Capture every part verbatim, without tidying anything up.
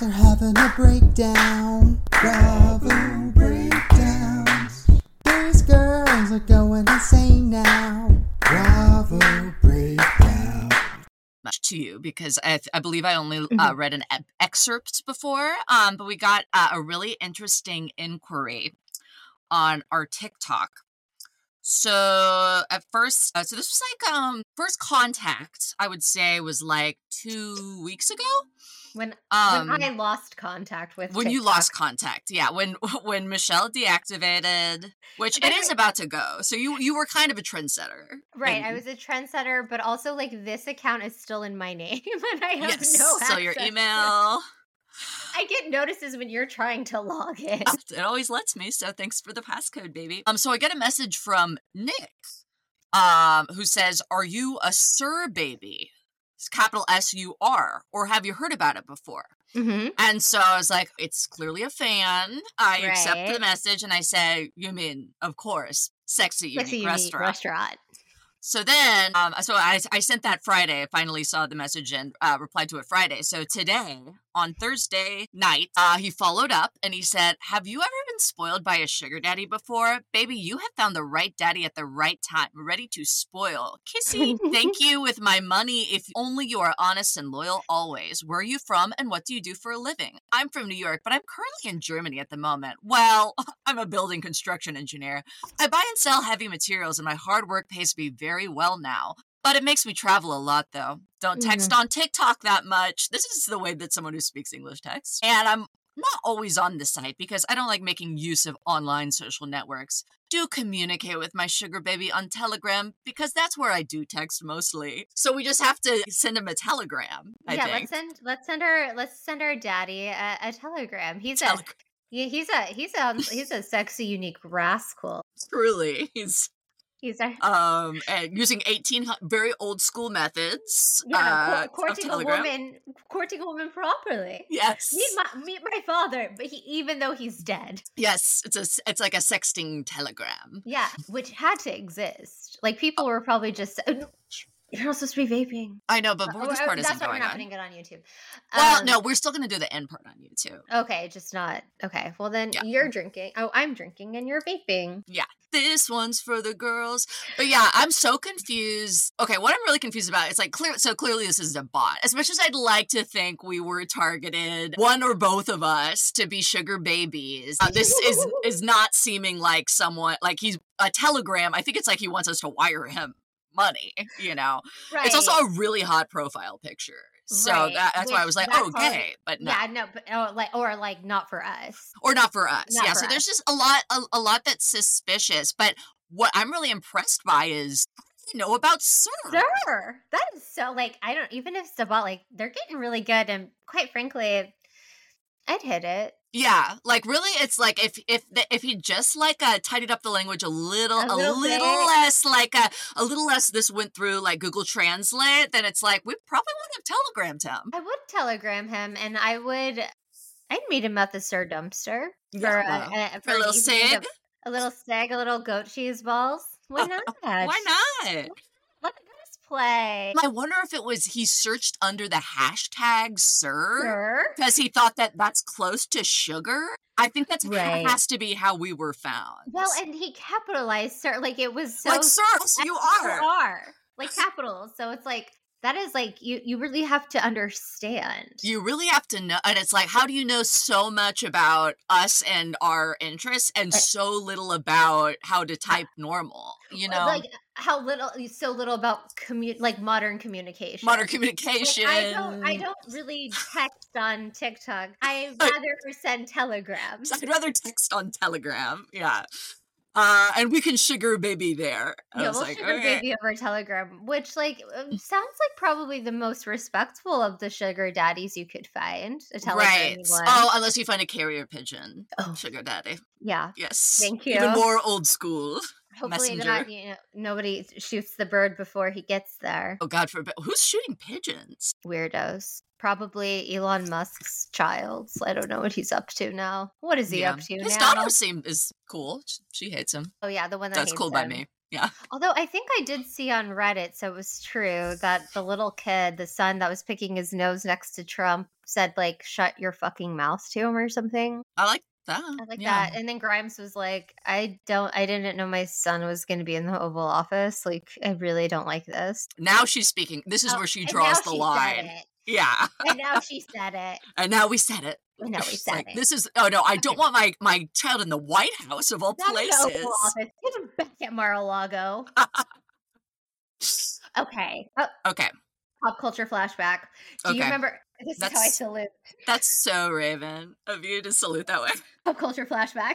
girls are having a breakdown. Bravo breakdowns. These girls are going insane now. Bravo breakdown. Much to you because I, I believe I only Mhm. uh, read an e- excerpt before, um, but we got uh, a really interesting inquiry on our TikTok. So at first, uh, so this was like um first contact. I would say was like two weeks ago. When Um, when I lost contact with when you TikTok. lost contact, yeah. When when Michelle deactivated, which By it the is way- about to go. So you you were kind of a trendsetter, Right, in- I was a trendsetter, but also like this account is still in my name, and I have yes. no so your access. email. I get notices when you're trying to log in. It always lets me, so thanks for the passcode, baby. Um, so I get a message from Nick, um, who says, "Are you a Sir baby? It's capital S U R, or have you heard about it before?" Mm-hmm. And so I was like, "It's clearly a fan." I accept the Right. message, and I say, "You mean, of course, sexy unique Sexy unique restaurant." restaurant. So then, um, so I, I sent that Friday. I finally saw the message and uh, replied to it Friday. So today, on Thursday night, uh, he followed up and he said, "Have you ever been spoiled by a sugar daddy before? Baby, you have found the right daddy at the right time, ready to spoil. Kissy, thank you with my money if only you are honest and loyal always. Where are you from and what do you do for a living? I'm from New York, but I'm currently in Germany at the moment. Well, I'm a building construction engineer. I buy and sell heavy materials and my hard work pays me very well now. But it makes me travel a lot, though. Don't text on TikTok that much." This is the way that someone who speaks English texts. And I'm not always on the site because I don't like making use of online social networks. Do communicate with my sugar baby on Telegram because that's where I do text mostly. So we just have to send him a telegram, I yeah, think. let's send let's send our let's send our daddy a, a telegram. He's Telegram. a yeah, he's a he's a he's a sexy unique rascal. Truly. He's He's our um and using eighteen hundred very old school methods yeah, uh, cour- of courting a Telegram. woman, courting a woman properly. Yes. Meet my meet my father, but he even though he's dead. Yes, it's a it's like a sexting telegram. Yeah, which had to exist. Like people were probably just uh, you're not supposed to be vaping. I know, but Uh, this uh, part that's isn't why we're going not on. putting it on YouTube. Well, Um, no, we're still going to do the end part on YouTube. Okay, just not okay. Well, then Yeah. you're drinking. Oh, I'm drinking, and you're vaping. Yeah, this one's for the girls. But yeah, I'm so confused. Okay, what I'm really confused about, it's like clear. So clearly this is a bot. As much as I'd like to think we were targeted, one or both of us, to be sugar babies, uh, this is is not seeming like someone like he's a telegram. I think it's like he wants us to wire him money. You know, Right. it's also a really hot profile picture. So Right, that, that's why I which was like, that oh, part- okay, but no. Yeah, no, but oh, like or like not for us. Or not for us. Not yeah, for so us. there's just a lot a, a lot that's suspicious. But what I'm really impressed by is how do you know about Sir? Sure, that is so like I don't even if it's about like they're getting really good, and quite frankly, I'd hit it. Yeah, like really, it's like if if the, if he just like uh, tidied up the language a little, A a little little, bit. less, like a a little less. This went through like Google Translate, then it's like we probably would have telegrammed him. I would telegram him, and I would. I'd meet him at the Sir Dumpster for, Yeah. a, a, For a little an evening sig? of- a little seg, a little goat cheese balls. Why not? Why not? Let, let us play. I wonder if it was he searched under the hashtag Sir. Sir? Because he thought that that's close to sugar. I think that's Right. has to be how we were found. Well, and he capitalized Sir, like it was so like Sir, you you are. are like capitals. So it's like that is like you. You really have to understand. You really have to know, and it's like, how do you know so much about us and our interests, and Right. so little about how to type normal? You know, like how little, so little about commu- like modern communication. modern Like, communication. I don't. I don't really text on TikTok. I rather send telegrams. I'd rather text on Telegram. Yeah. Uh, and we can sugar baby there. I Yeah, was we'll like, sugar okay. baby over Telegram, which like um, sounds like probably the most respectful of the sugar daddies you could find. A Telegram Right. one. Oh, unless you find a carrier pigeon. Oh. Sugar daddy. Yeah. Yes. Thank you. Even more old school. Hopefully messenger. not. You know, nobody shoots the bird before he gets there. Oh, God forbid. Who's shooting pigeons? Weirdos. Probably Elon Musk's child. I don't know what he's up to now. What is he Yeah. up to His now? daughter seem is cool. She, she hates him. Oh yeah, the one that That's hates cool by him. me. Yeah. Although I think I did see on Reddit, so it was true, that the little kid, the son that was picking his nose next to Trump, said like "shut your fucking mouth" to him or something. I like that. I like yeah. that. And then Grimes was like, "I don't. I didn't know my son was going to be in the Oval Office. Like, I really don't like this." Now she's speaking. This is Oh, where she and draws now the she said line. it. Yeah. And now she said it. And now we said it. And now we She's said like, it. this is, oh no, I don't want my, my child in the White House of all Not in the places. Oval Office. Get him back at Mar-a-Lago. Okay. Oh, Okay. pop culture flashback. Do you Okay. remember? This is how I That's- salute. That's so Raven of you to salute that way. Pop culture flashback.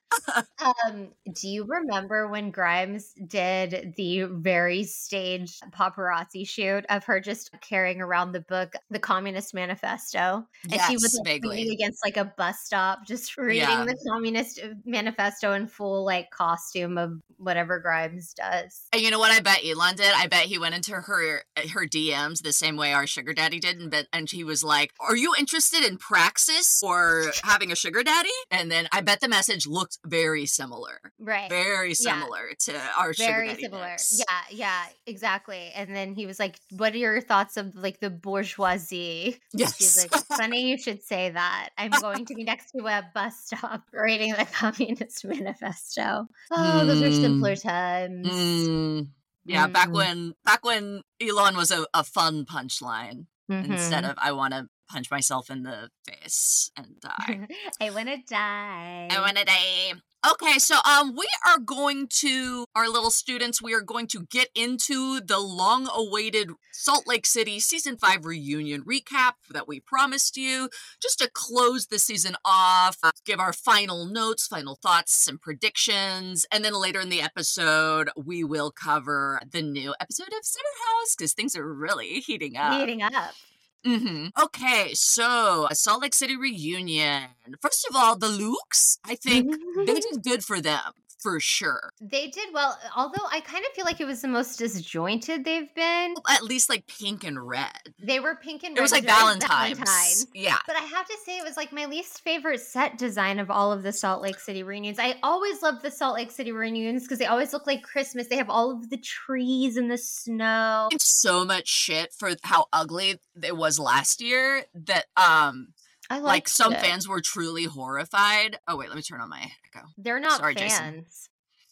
um, do you remember when Grimes did the very staged paparazzi shoot of her just carrying around the book, The Communist Manifesto? And Yes, she was like, vaguely. leaning against like a bus stop, just reading Yeah. the Communist Manifesto in full like costume of whatever Grimes does. And you know what I bet Elon did? I bet he went into her her D Ms the same way our sugar daddy did, and bet, and he was like, "Are you interested in praxis or having a sugar daddy?" And then I bet the message looked very similar, Right. very Yeah. similar to our sugar Very daddy. similar. mix. Yeah, yeah, exactly. And then he was like, "What are your thoughts of like the bourgeoisie?" Yes. She's like, "Funny you should say that. I'm going to be next to a bus stop reading the Communist Manifesto." Oh, those were Mm. simpler times. Mm, yeah, back Mhm. when back when Elon was a, a fun punchline instead Mhm. of I want to punch myself in the face and die. I want to die. I want to die. Okay, so um, we are going to our little students. We are going to get into the long-awaited Salt Lake City season five reunion recap that we promised you, just to close the season off, uh, give our final notes, final thoughts, and predictions, and then later in the episode we will cover the new episode of Summer House because things are really heating up. Heating up. Mm-hmm. Okay, so a Salt Lake City reunion. First of all, the Lukes, I think they did good for them, for sure. They did well, although I kind of feel like it was the most disjointed they've been. At least like pink and red. They were pink and red. It was like very Valentine's. Valentine's. Yeah. But I have to say, it was like my least favorite set design of all of the Salt Lake City reunions. I always loved the Salt Lake City reunions because they always look like Christmas. They have all of the trees and the snow. So much shit for how ugly it was last year that um I like liked some it. fans were truly horrified. Oh wait, let me turn on my echo. They're not Sorry, Jason. fans.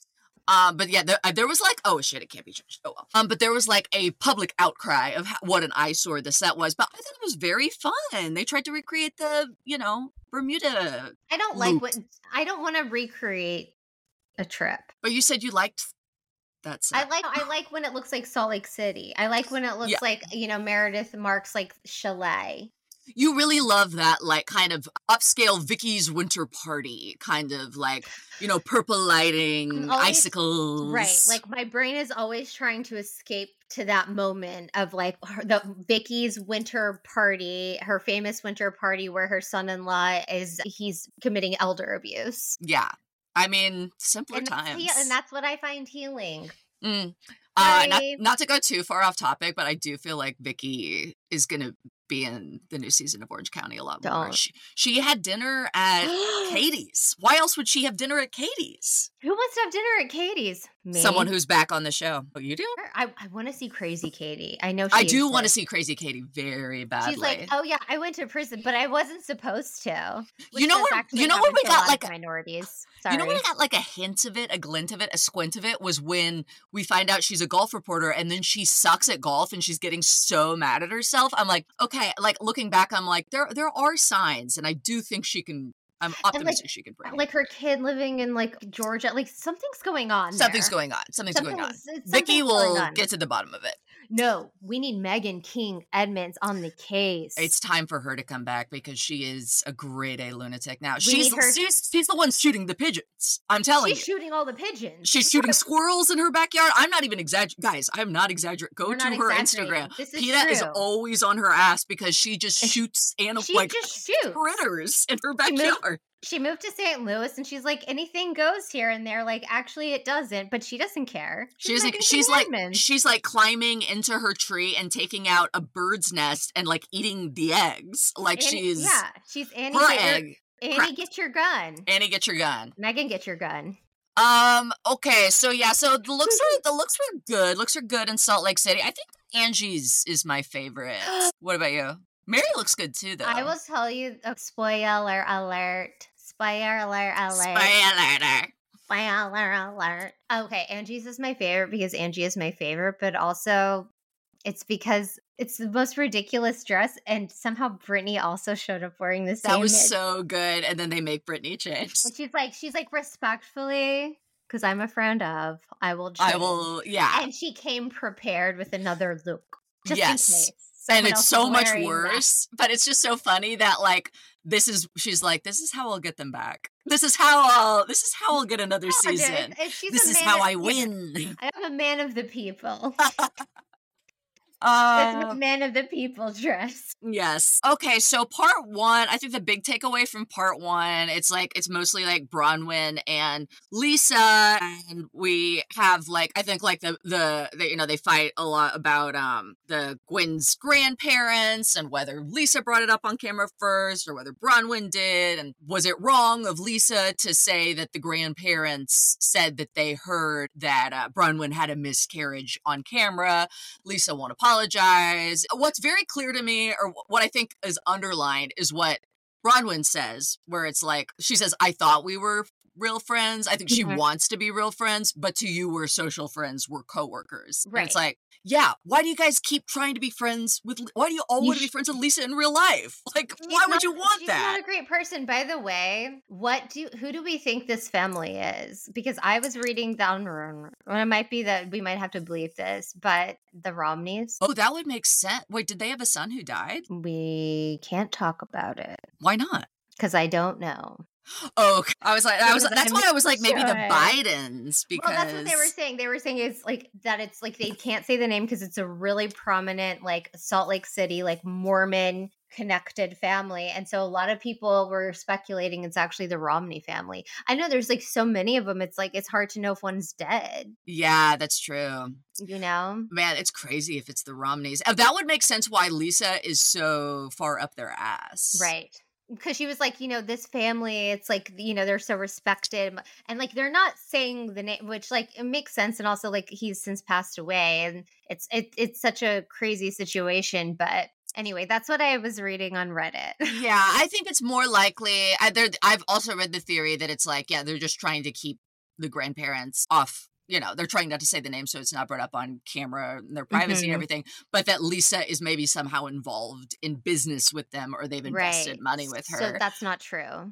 Um, but yeah, there, uh, there was like, oh shit, it can't be changed. Oh well. Um, but there was like a public outcry of how, what an eyesore the set was. But I thought it was very fun. They tried to recreate the, you know, Bermuda. I don't like Loop. what I don't want to recreate a trip. But you said you liked that set. I like I like when it looks like Salt Lake City. I like when it looks Yeah. like, you know, Meredith Marks like chalet. You really love that, like, kind of upscale Vicky's winter party, kind of like, you know, purple lighting, Always- icicles. Right. Like my brain is always trying to escape to that moment of like her, the Vicky's winter party, her famous winter party where her son-in-law is he's committing elder abuse. Yeah. I mean, simpler And that's, times. he- and that's what I find healing. Mm. Uh, not, Sorry. not to go too far off topic, but I do feel like Vicky is going to be in the new season of Orange County a lot more. Don't. She, she had dinner at Katie's. Why else would she have dinner at Katie's? Who wants to have dinner at Katie's? Me. Someone who's back on the show. Oh, you do? I, I want to see Crazy Katie. I know she I do want to exists. see Crazy Katie very badly. She's like, oh yeah, I went to prison, but I wasn't supposed to. You know does what- actually you know happen what we to a got, lot of like, minorities. Sorry. You know when I got like a hint of it, a glint of it, a squint of it was when we find out she's a golf reporter and then she sucks at golf and she's getting so mad at herself. I'm like, okay, like looking back, I'm like, there there are signs and I do think she can, I'm optimistic she can bring it. like her kid living in like Georgia, like something's going on. Something's there. going on. Something's going on. Something's- Vicky something's going will on. get to the bottom of it. No, we need Megan King Edmonds on the case. It's time for her to come back because she is a grade A lunatic now. We She's need her- she's, she's the one shooting the pigeons. I'm telling She's you. shooting all the pigeons. She's shooting squirrels in her backyard. I'm not even exaggerating. Guys, I'm not exaggerating. Go We're to not her exaggerating. Instagram. This is PETA is true. always on her ass because she just And shoots animals She like just shoots. critters in her She moved- backyard. She moved to Saint Louis and she's like, anything goes here and there. Like, actually, it doesn't, but she doesn't care. She's like Megan she's King like Edmonds. she's like climbing into her tree and taking out a bird's nest and like eating the eggs. Like Annie- she's yeah, she's Annie. her Get your, egg. Annie, crack. get your gun. Annie, get your gun. Megan, get your gun. Um. Okay. So yeah. So the looks were the looks were good. Looks are good in Salt Lake City. I think Angie's is my favorite. What about you? Mary looks good too, though. I will tell you, uh, spoiler alert. Spoiler alert. Spoiler alert. Spoiler alert. Okay, Angie's is my favorite because Angie is my favorite, but also it's because it's the most ridiculous dress, and somehow Brittany also showed up wearing the same. That was it. so good, and then they make Brittany change. And she's like, she's like, respectfully, because I'm a friend of, I will change. I will, yeah. And she came prepared with another look, just yes. in case. And it's so much worse, that. But it's just so funny that, like, this is, she's like, this is how I'll get them back. This is how I'll, this is how I'll get another oh, season. Dude, she's this is how I win. I am a man of the people. Uh, That's a man of the people dress. Yes. Okay, so part one, I think the big takeaway from part one, it's like, it's mostly like Bronwyn and Lisa, and we have like, I think like the, the, the, you know, they fight a lot about um the Gwen's grandparents and whether Lisa brought it up on camera first or whether Bronwyn did, and was it wrong of Lisa to say that the grandparents said that they heard that uh, Bronwyn had a miscarriage on camera. Lisa won't apologize. Apologize. What's very clear to me, or what I think is underlined, is what Bronwyn says, where it's like, she says, I thought we were real friends. I think she mm-hmm. wants to be real friends, but to you, we're social friends, we're coworkers. Right. And it's like, yeah, why do you guys keep trying to be friends with, why do you all want to be friends with Lisa in real life? Like, she's why not, would you want she's that? She's not a great person. By the way, what do, who do we think this family is? Because I was reading down, well, it might be that we might have to believe this, but the Romneys. Oh, that would make sense. Wait, did they have a son who died? We can't talk about it. Why not? Because I don't know. Oh, I was like, I was. That's why I was like, maybe the Bidens, because well, that's what they were saying. They were saying it's like that. It's like they can't say the name because it's a really prominent, like Salt Lake City, like Mormon connected family, and so a lot of people were speculating it's actually the Romney family. I know there's like so many of them. It's like it's hard to know if one's dead. Yeah, that's true. You know, man, it's crazy if it's the Romneys. That would make sense why Lisa is so far up their ass, right? Because she was like, you know, this family, it's like, you know, they're so respected. And like, they're not saying the name, which like, it makes sense. And also like, he's since passed away and it's, it, it's such a crazy situation. But anyway, that's what I was reading on Reddit. Yeah, I think it's more likely. I, I've also read the theory that it's like, yeah, they're just trying to keep the grandparents off. You know, they're trying not to say the name so it's not brought up on camera and their privacy mm-hmm. and everything, but that Lisa is maybe somehow involved in business with them or they've invested right. money with her. So that's not true.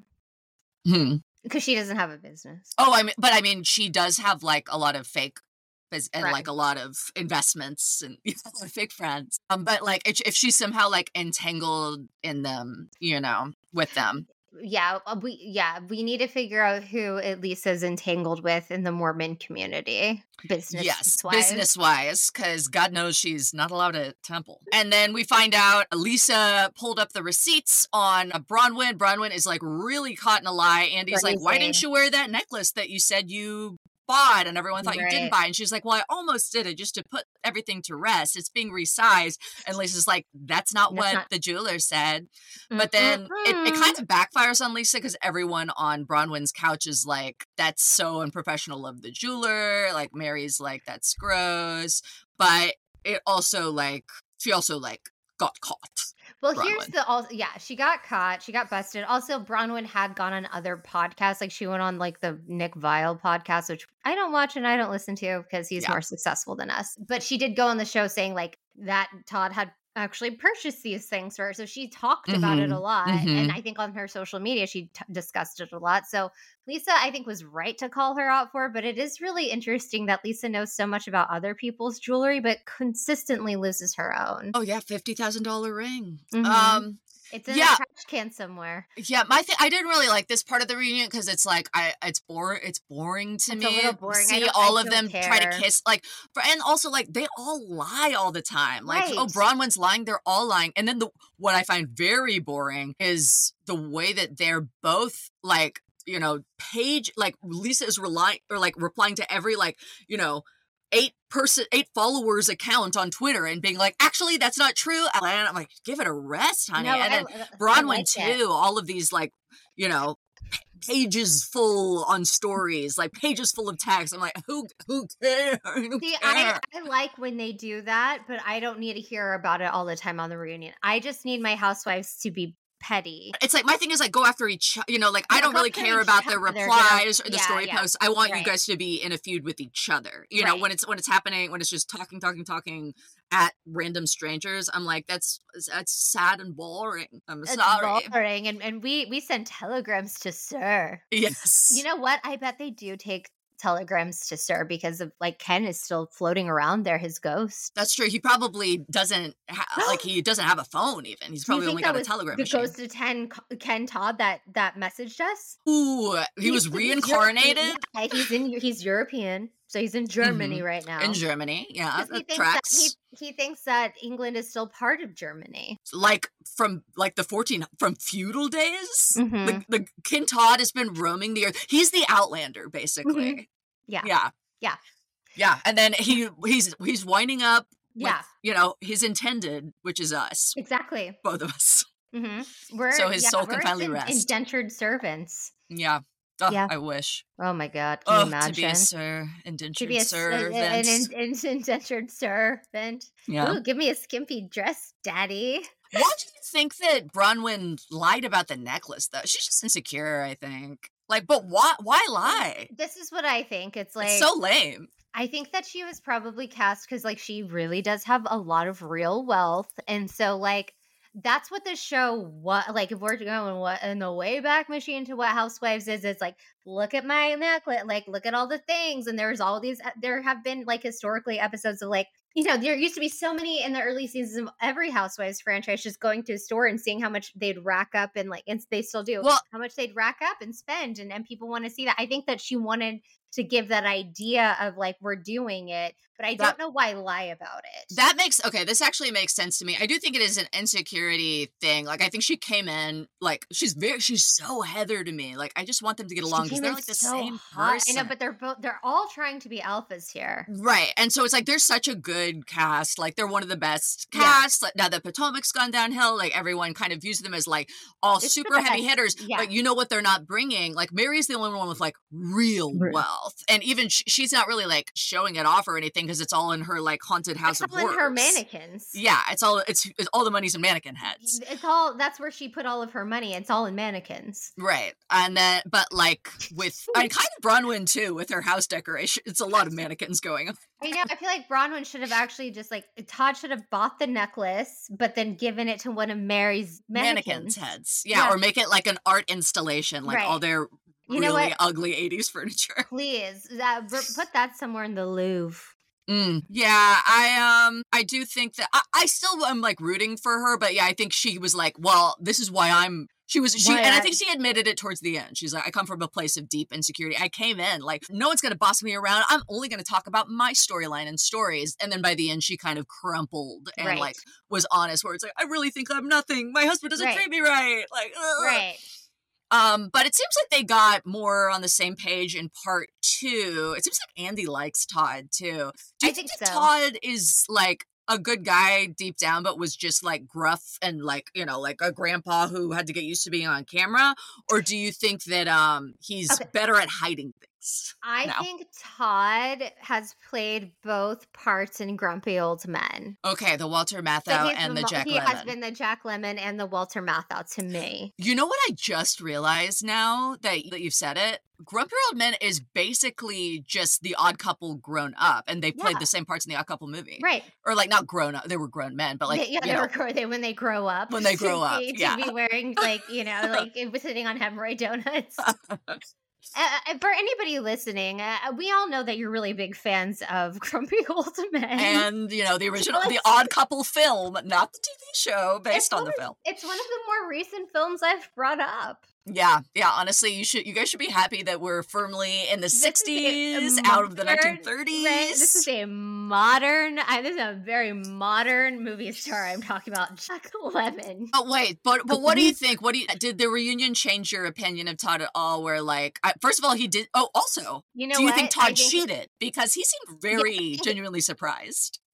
Hmm. Because she doesn't have a business. Oh, I mean, but I mean, she does have like a lot of fake and right. like a lot of investments and you know, fake friends. Um, but like if, if she's somehow like entangled in them, you know, with them. Yeah, we yeah we need to figure out who Lisa's entangled with in the Mormon community, business. Yes, business wise, because God knows she's not allowed at temple. And then we find out Lisa pulled up the receipts on Bronwyn. Bronwyn is like really caught in a lie. Andy's like, "Why didn't you wear that necklace that you said you bought and everyone thought right. you didn't buy?" And she's like, well, I almost did it just to put everything to rest. It's being resized. And Lisa's like, that's not that's what not- the jeweler said. Mm-hmm. But then it, it kind of backfires on Lisa because everyone on Bronwyn's couch is like, that's so unprofessional of the jeweler. Like Mary's like, that's gross. But it also like, she also like got caught. Well, Bronwyn. Here's the also yeah, she got caught, she got busted. Also, Bronwyn had gone on other podcasts, like she went on like the Nick Viall podcast, which I don't watch and I don't listen to because he's yeah. more successful than us. But she did go on the show saying like that Todd had actually purchased these things for her, so she talked mm-hmm. about it a lot. Mm-hmm. And I think on her social media she t- discussed it a lot. So Lisa, I think, was right to call her out for it, but it is really interesting that Lisa knows so much about other people's jewelry, but consistently loses her own. Oh yeah, fifty thousand dollars ring. Mm-hmm. Um, it's in yeah. a trash can somewhere. Yeah, my thing. I didn't really like this part of the reunion because it's like I, it's bore, it's boring to it's me. A little boring. See all of them care. Try to kiss, like, and also like they all lie all the time. Like, right. oh, Bronwyn's lying. They're all lying. And then the what I find very boring is the way that they're both like, you know, page like Lisa is relying or like replying to every like, you know, eight person, eight followers account on Twitter and being like, actually, that's not true. And I'm like, give it a rest, honey. No, and then I, Bronwyn like too, it. all of these like, you know, pages full on stories, like pages full of text. I'm like, who who cares? Who See, cares? I, I like when they do that, but I don't need to hear about it all the time on the reunion. I just need my housewives to be petty. It's like, my thing is like, go after each, you know, like, Yeah, I don't go really after care each about the other, replies gonna- or the yeah, story yeah. posts. I want you Right. guys to be in a feud with each other. You know, Right. when it's when it's happening, when it's just talking, talking, talking at random strangers, I'm like, that's that's sad and boring. I'm It's sorry. boring, and and we we send telegrams to Sir. Yes. You know what? I bet they do take telegrams to Sir because of like Ken is still floating around there, his ghost. That's true. He probably doesn't ha- like he doesn't have a phone even. He's Do you probably think only that got a was telegram the machine. ghost of Ten Ken Todd that that messaged us? Ooh, he was He's- he's reincarnated European. Yeah, he's in he's European, so he's in Germany right now. in Germany. Yeah, 'Cause he that thinks tracks. that he, he thinks that England is still part of Germany. Like from like the fourteen from feudal days. Mhm. The, the King Todd has been roaming the earth. He's the Outlander, basically. Mhm. Yeah. Yeah. Yeah. Yeah. And then he he's he's winding up with, Yeah. you know, his intended, which is us. Exactly. Both of us. hmm We're So his yeah, soul can we're finally in- rest. indentured servants. Yeah. Oh, Yeah. I wish. Oh my God! Can Oh, you to imagine? be a sir, To indentured be a, s- servant. an in- in- indentured servant. yeah. Ooh, give me a skimpy dress, daddy. Why do you think that Bronwyn lied about the necklace, though? She's just insecure, I think. Like, but why? Why lie? This is what I think. It's like it's so lame. I think that she was probably cast because like she really does have a lot of real wealth, and so like that's what the show what like if we're going what in the way back machine to what Housewives is, it's like look at my necklace, like look at all the things, and there's all these. There have been like historically episodes of like you know there used to be so many in the early seasons of every Housewives franchise just going to a store and seeing how much they'd rack up and like and they still do Well- how much they'd rack up and spend, and and people want to see that. I think that she wanted to give that idea of like we're doing it, but I That- don't know why lie about it. That makes okay. This actually makes sense to me. I do think it is an insecurity thing. Like I think she came in like she's very she's so Heather to me. Like I just want them to get She along because came they're in like the so same hot. person. I know, but they're both they're all trying to be alphas here. Right. And so it's like there's such a good cast. Like they're one of the best Yeah. casts. Like now that Potomac's gone downhill, like everyone kind of views them as like all It's the super heavy best. hitters. Yeah. But you know what they're not bringing? Like Mary's the only one with like real Right. wealth. And even sh- she's not really like showing it off or anything because it's all in her like haunted house It's of all in horrors. her mannequins. Yeah, it's all it's, it's all the money's in mannequin heads. It's all that's where she put all of her money. It's all in mannequins. Right. And then but like with I kind of Bronwyn too with her house decoration. It's a lot of mannequins going on. I know. I feel like Bronwyn should have actually just like Todd should have bought the necklace, but then given it to one of Mary's Mannequins mannequins. heads. Yeah, Yeah. or make it like an art installation, like Right. all their You know really what? ugly eighties furniture. Please, that put that somewhere in the Louvre. Mm. Yeah, I um I do think that I, I still am like rooting for her, but yeah, I think she was like, well, this is why I'm she was she Why and I I- think she admitted it towards the end. She's like, I come from a place of deep insecurity. I came in like no one's gonna boss me around. I'm only gonna talk about my storyline and stories. And then by the end she kind of crumpled and Right. like was honest where it's like, I really think I'm nothing. My husband doesn't Right. treat me right. Like ugh. Right. Um, but it seems like they got more on the same page in part two. It seems like Andy likes Todd too. Do you I think that so. Todd is like a good guy deep down, but was just like gruff and like, you know, like a grandpa who had to get used to being on camera? Or do you think that um he's Okay. better at hiding things? I No. think Todd has played both parts in Grumpy Old Men. Okay, the Walter So Matthau he's and the mo- Jack he Lemmon. has been the Jack Lemmon and the Walter Matthau to me. You know what I just realized now that, that you've said it? Grumpy Old Men is basically just the Odd Couple grown up, and they played Yeah. the same parts in the Odd Couple movie. Right. Or like not grown up, they were grown men, but like They- yeah, you they know, were grow- they when they grow up. When they to grow up, be- to yeah. be wearing like you know like it was sitting on hemorrhoid donuts. Uh, for anybody listening, uh, we all know that you're really big fans of Grumpy Old Men. and you know the original, the Let's- Odd Couple film, not the T V show based It's on one the of- film. It's one of the more recent films I've brought up. Yeah, yeah. Honestly, you should, you guys should be happy that we're firmly in the This is a- a sixties, out of the modern- nineteen thirties. Right, this is a modern. I, this is a very modern movie star. I'm talking about Jack Lemmon. Oh wait, but but what do you think? What do you did the reunion change your opinion of Todd at all? Where like, I, first of all, he did. Oh, also, You know do you what? think I Todd cheated? Because he seemed very think- genuinely surprised.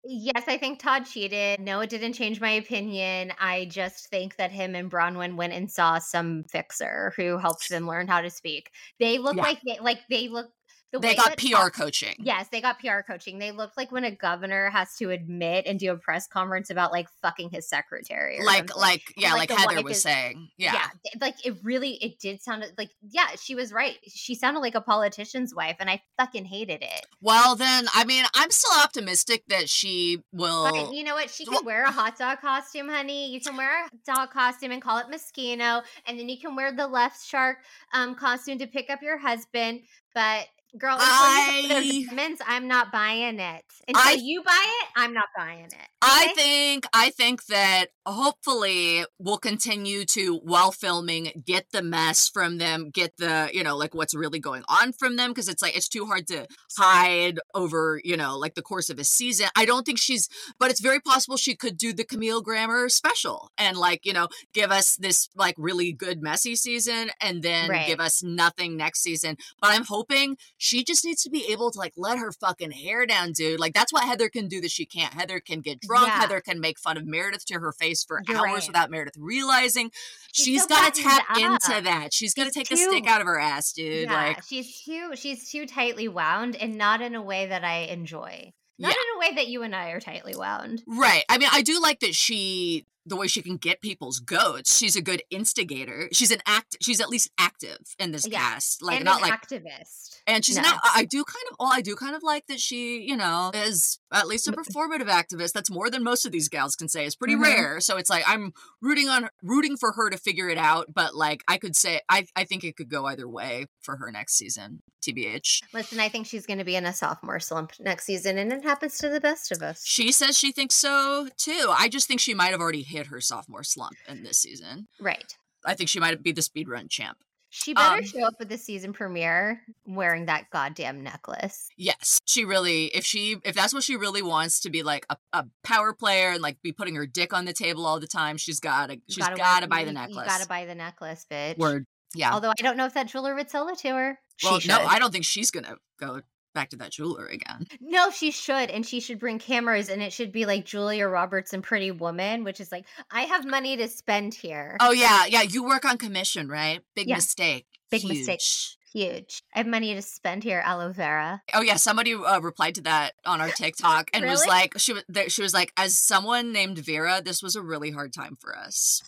Yes, I think Todd cheated. No, it didn't change my opinion. I just think that him and Bronwyn went and saw some fixer who helped them learn how to speak. They look Yeah. like they like they look the They way got that P R Todd- coaching. Yes, they got P R coaching. They look like when a governor has to admit and do a press conference about like fucking his secretary. Or Like, something. like, And, yeah, like, the Heather wife was is- saying. Yeah. th- like it really, it did sound like, yeah, she was right. She sounded like a politician's wife, and I fucking hated it. Well, then, I mean, I'm still optimistic that she will. But you know what? She can Well- wear a hot dog costume, honey. You can wear a dog costume and call it Moschino, and then you can wear the left shark um costume to pick up your husband. But girl, until I- you there's diamonds, I'm not buying it. Until I- you buy it, I'm not buying it. I Okay? think I think that hopefully we'll continue to, while filming, get the mess from them, get the, you know, like what's really going on from them, because it's like it's too hard to hide over, you know, like the course of a season. I don't think she's, but it's very possible she could do the Camille Grammer special and like, you know, give us this like really good messy season and then Right. give us nothing next season. But I'm hoping she just needs to be able to like let her fucking hair down, dude. Like that's what Heather can do that she can't. Heather can get drunk. Yeah. Heather can make fun of Meredith to her face for You're hours right. without Meredith realizing. She's She's so got to buttoned tap into up. that. She's got to She's take the too- stick out of her ass, dude. Yeah, Like, she's too she's too tightly wound, and not in a way that I enjoy. Not Yeah. in a way that you and I are tightly wound. right. I mean, I do like that she, the way she can get people's goats. She's a good instigator. She's an act. She's at least active in this Yeah. cast. Like, and not an like. activist. And she's No. not, I do kind of, well, I do kind of like that she, you know, is at least a performative activist. That's more than most of these gals can say. It's pretty Mhm. rare. So it's like, I'm rooting on, rooting for her to figure it out. But like, I could say, I, I think it could go either way for her next season, T B H. Listen, I think she's going to be in a sophomore slump next season, and it happens to the best of us. She says she thinks so too. I just think she might have already hit her sophomore slump in this season. Right. I think she might be the speedrun champ. She better Um, show up at the season premiere wearing that goddamn necklace. Yes, she really, if she, if that's what she really wants to be like a, a power player and like be putting her dick on the table all the time, she's gotta, You she's gotta gotta, wear- buy you- the necklace. You gotta buy the necklace, bitch. Word. Yeah. Although I don't know if that jeweler would sell it to her. well, she no, should. I don't think she's gonna go back to that jeweler again. No, she should, and she should bring cameras, and it should be like Julia Roberts and Pretty Woman, which is like, I have money to spend here. Oh yeah, yeah. You work on commission, right? Big Yeah. mistake. Big Huge. mistake. Huge. I have money to spend here, aloe vera. Oh yeah, somebody uh, replied to that on our TikTok and was Really? like, she was, th- she was like, as someone named Vera, this was a really hard time for us.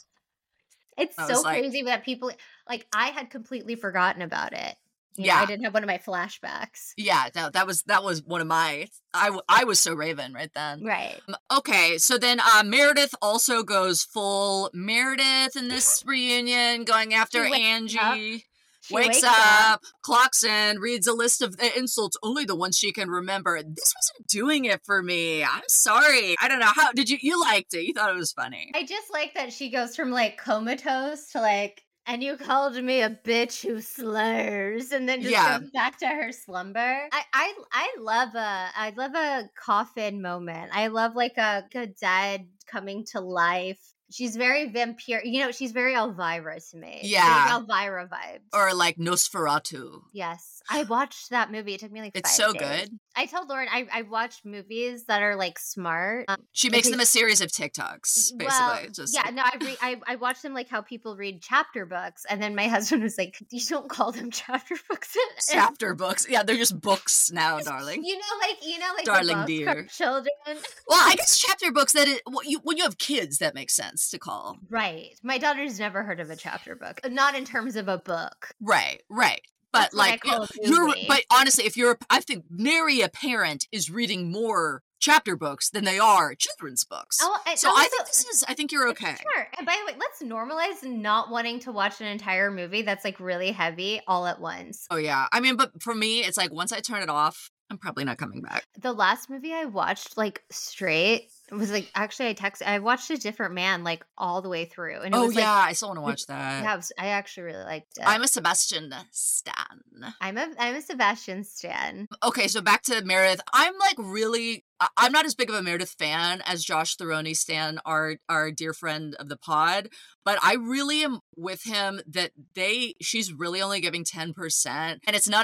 It's I so was like- crazy that people, like, I had completely forgotten about it. You know, Yeah. I didn't have one of my flashbacks. Yeah, that, that was that was one of my. I, w- I was so Raven right then. Right. Um, Okay, so then uh, Meredith also goes full Meredith in this reunion, going after She wakes Angie. She Wakes, up, clocks in, reads a list of the insults, only the ones she can remember. This wasn't doing it for me. I'm sorry. I don't know how did you you liked it? You thought it was funny. I just like that she goes from like comatose to like, and you called me a bitch who slurs, and then just Yeah. goes back to her slumber. I I I love a I love a coffin moment. I love like a, a dead coming to life. She's very vampire. You know, she's very Elvira to me. Yeah. Big Elvira vibes. Or like Nosferatu. Yes, I watched that movie. It took me like It's five so days. good. I told Lauren I I watch movies that are like smart. Um, She makes Okay. them a series of TikToks, basically. Well, Just yeah, no, I, re- I I watch them like how people read chapter books, and then my husband was like, "You don't call them chapter books." chapter books. Yeah, they're just books now, darling. You know, like you know, like Darling the books dear. for children. Well, I guess chapter books that it, well, you, when you have kids, that makes sense to call. Right. My daughter's never heard of a chapter book, not in terms of a book. Right, right. But That's what I like call a you're, movie. but honestly, if you're, I think nary a parent is reading more chapter books than they are children's books. Oh, and So I also- think this is, I think you're okay. Sure. And by the way, let's normalize not wanting to watch an entire movie that's like really heavy all at once. Oh yeah, I mean, but for me, it's like once I turn it off, I'm probably not coming back. The last movie I watched like straight was like actually I texted I watched A Different Man like all the way through, and it Oh was yeah, like I still want to watch that. yeah, it was- I actually really liked it. I'm a Sebastian stan. I'm a I'm a Sebastian stan. Okay, so back to Meredith. I'm like really, I- I'm not as big of a Meredith fan as Josh Theroney stan, our our dear friend of the pod, but I really am with him that they, she's really only giving ten percent, and it's not enough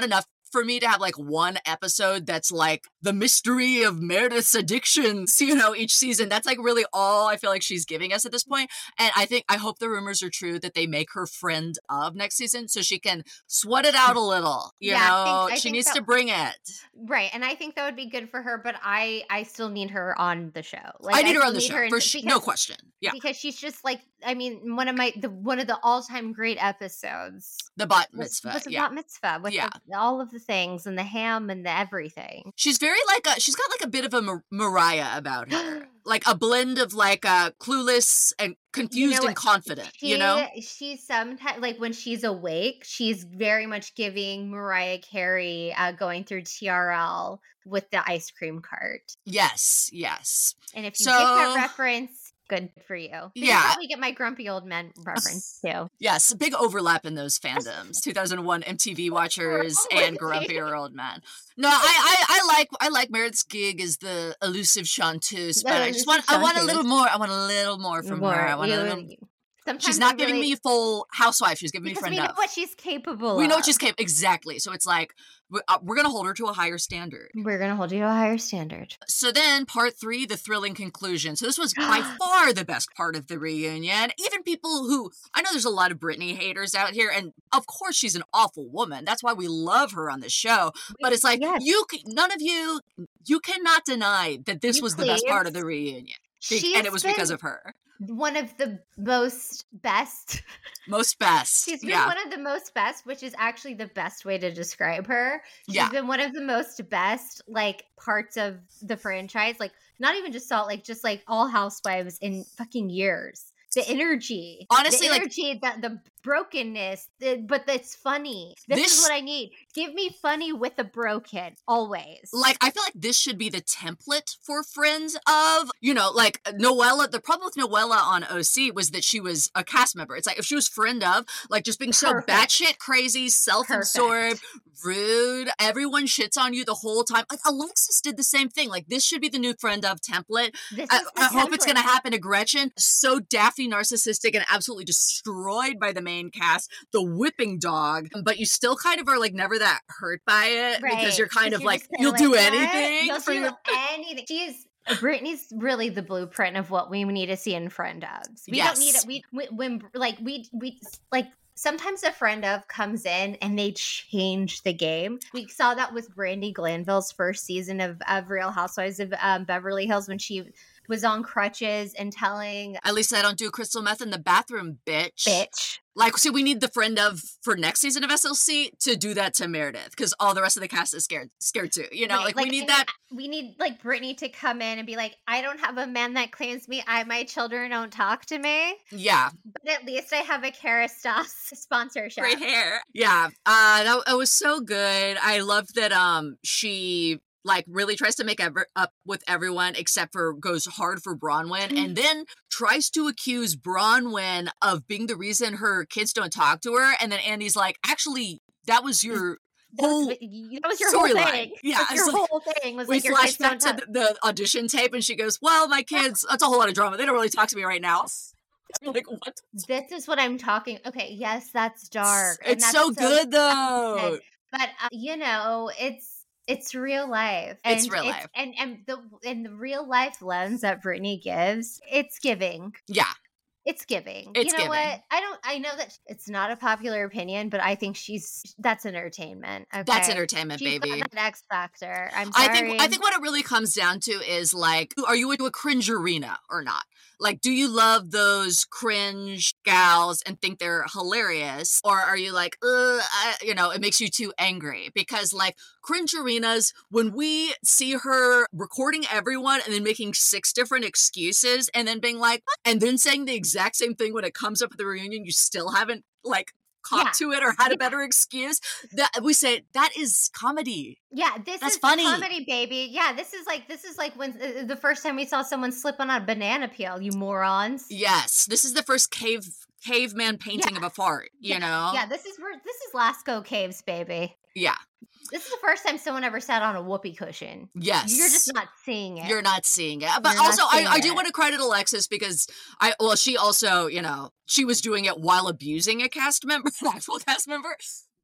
for me to have like one episode that's like the mystery of Meredith's addictions, you know, each season. That's like really all I feel like she's giving us at this point. And I think, I hope the rumors are true that they make her friend of next season so she can sweat it out a little, you Yeah, I know, think- I she think needs that- to bring it. Right, and I think that would be good for her, but I I still need her on the show. Like I need her still on the show, in- for sh- no question. Yeah. Because she's just like, I mean, one of my the one of the all time great episodes The bat was, mitzvah. was the yeah. bat mitzvah with Yeah. the, all of the things and the ham and the everything. She's very like a, she's got like a bit of a Mar- Mariah about her. Like a blend of like uh clueless and confused what? and confident, She, you know? she's sometimes like when she's awake, she's very much giving Mariah Carey uh, going through T R L with the ice cream cart. Yes, yes. And if you So- get that reference, good for you. But you Yeah. probably get my grumpy old men reference too. Yes, big overlap in those fandoms. two thousand one M T V watchers and grumpier old men. No, I, I, I like I like Meredith's gig as the elusive chanteuse, but I just want I want a little more. I want a little more from her. I want a little. Sometimes She's I not giving really- me full housewife. She's giving me because friend we know of. what she's capable We of. know what she's capable. Exactly. So it's like we're, uh, we're gonna hold her to a higher standard. We're gonna hold you to a higher standard. So then part three, the thrilling conclusion. So this was by far the best part of the reunion. Even people who, I know there's a lot of Britney haters out here, and of course she's an awful woman. That's why we love her on the show. But it's like, Yes. you, c- none of you, you cannot deny that this You was the best part of plebes. the reunion. Be- She and has it was because been of her. one of the most best. Most best. She's been yeah. one of the most best, which is actually the best way to describe her. She's Yeah. been one of the most best, like, parts of the franchise. Like, not even just Salt, like, just like all Housewives in fucking years. The energy, Honestly, the like- energy, the, the brokenness, the, but it's funny. This, This- is what I need. Give me funny with a broken, always. Like, I feel like this should be the template for Friends of, you know, like Noella. The problem with Noella on O C was that she was a cast member. It's like if she was friend of, like just being so Perfect. batshit crazy, self-absorbed, rude, everyone shits on you the whole time. Like Alexis did the same thing. Like this should be the new friend of template. This I, is the I hope it's template. going to happen to Gretchen. So daffy, narcissistic, and absolutely destroyed by the main cast. The whipping dog, but you still kind of are like never that hurt by it because Right. you're kind Because of you're like just kinda you'll do "What? anything You'll for do your anything. She's Brittany's really the blueprint of what we need to see in friend ofs. We don't need Yes. it. We, we when like we we like sometimes a friend of comes in and they change the game. We saw that with Brandi Glanville's first season of, of Real Housewives of um, Beverly Hills when she was on crutches and telling At least I don't do crystal meth in the bathroom, bitch. bitch. Like, see, we need the friend of for next season of S L C to do that to Meredith because all the rest of the cast is scared, scared too. You know, Right, like, we need I that. mean, we need like Brittany to come in and be like, I don't have a man that claims me. I my children don't talk to me. Yeah, But at least I have a Kerastase sponsorship. great hair. Yeah, uh, that, that was so good. I loved that. Um, she like really tries to make ever, up with everyone except for goes hard for Bronwyn Mm. and then tries to accuse Bronwyn of being the reason her kids don't talk to her. And then Andy's like, actually, that was your That was, whole what- y- that was your whole storyline. thing. Yeah, That's your it's like- whole thing was we like your flash kids back don't to talk. the, the audition tape and she goes, well, my kids, that's a whole lot of drama. They don't really talk to me right now. I'm like, what? This is what I'm talking. Okay, yes, that's dark. and It's that's so good though. good. But uh, you know, it's it's real life. It's And real life. And and the and the real life lens that Brittany gives, it's giving. Yeah. It's giving. It's you know giving. what? I don't. I know that it's not a popular opinion, but I think she's that's entertainment. Okay? That's entertainment, She's baby. got that X factor. I'm sorry. I think I think what it really comes down to is like, are you into a cringe arena or not? Like, do you love those cringe gals and think they're hilarious, or are you like, uh, I, you know, it makes you too angry? Because like cringe arenas, when we see her recording everyone and then making six different excuses and then being like, and then saying the exact same thing when it comes up at the reunion, you still haven't like caught Yeah. to it or had a Yeah. better excuse. That we say that is comedy. Yeah, this That's is funny. comedy, baby. Yeah, this is like this is like when uh, the first time we saw someone slip on a banana peel. You morons. Yes, this is the first cave caveman painting Yeah. of a fart, you Yeah, know? Yeah, this is where this is Lascaux Caves, baby. Yeah. This is the first time someone ever sat on a whoopee cushion. Yes. You're just not seeing it. You're not seeing it. But You're not also, I, seeing I do it. want to credit Alexis because I, well, she also, you know, she was doing it while abusing a cast member, an actual cast member.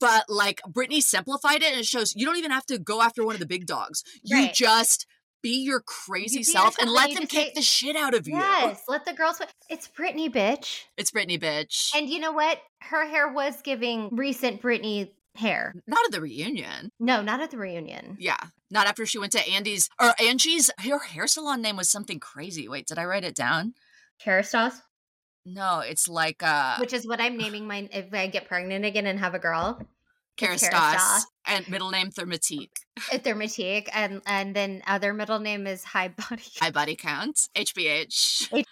but like Britney simplified it and it shows you don't even have to go after one of the big dogs. You Right. just be your crazy You be self and yourself, let and you them just kick say- the shit out of you. Yes, let the girls. It's Britney, bitch. It's Britney, bitch. And you know what? Her hair was giving recent Britney hair. Not at the reunion. No, not at the reunion. Yeah. Not after she went to Andy's or Angie's. Her hair salon name was something crazy. Wait, did I write it down? Kerastase, No, it's like uh which is what I'm naming mine if I get pregnant again and have a girl. It's Kerastase Kerastase. and middle name Thermatique. It's Thermatique, and and then other middle name is High Body. High body count. H B H. H-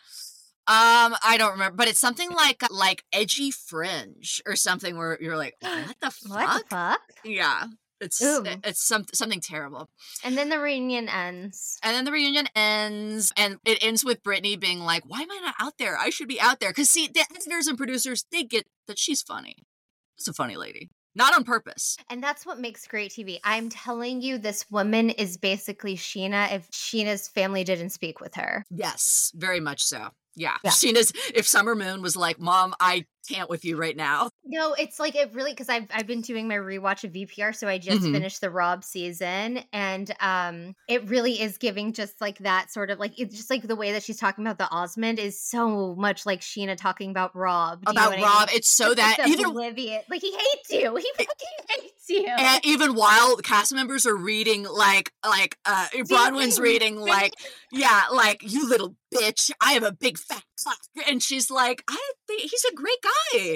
Um, I don't remember, but it's something like like edgy fringe or something where you're like, what the fuck? What the fuck? Yeah. It's Ooh. it's some, something terrible. And then the reunion ends. And then the reunion ends, and it ends with Britney being like, why am I not out there? I should be out there. Because, see, the editors and producers, they get that she's funny. It's a funny lady. Not on purpose. And that's what makes great T V. I'm telling you, this woman is basically Sheena if Sheena's family didn't speak with her. Yes, very much so. Yeah. Yeah. Sheena's, if Summer Moon was like, Mom, I can't with you right now. No, it's like it really because I've I've been doing my rewatch of V P R, so I just Mhm. finished the Rob season, and um, it really is giving just like that sort of like it's just like the way that she's talking about the Osmond is so much like Sheena talking about Rob. Do you know About what I Rob, mean? it's so that It's even oblivious. Like he hates you. He fucking hates you. and even while the cast members are reading like like uh Bronwyn's reading like yeah like you little bitch, I have a big fat cock, and she's like, I think he's a great guy.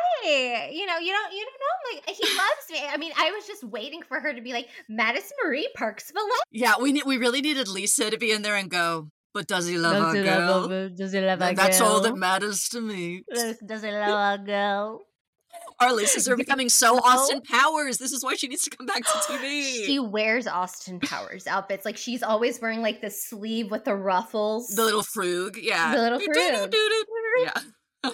Hey, you know, you don't, you don't know. Like he loves me. I mean, I was just waiting for her to be like Madison Marie Parksville. Yeah, we need we really needed Lisa to be in there and go, but does he love our Does he girl? love a- does he love a And that's all that girl? matters to me. Does he love a girl? Our Lisas are becoming so Austin Powers. This is why she needs to come back to T V. She wears Austin Powers outfits. Like she's always wearing like the sleeve with the ruffles. The little frug, yeah. The little Do-do-do-do-do. frug. Yeah.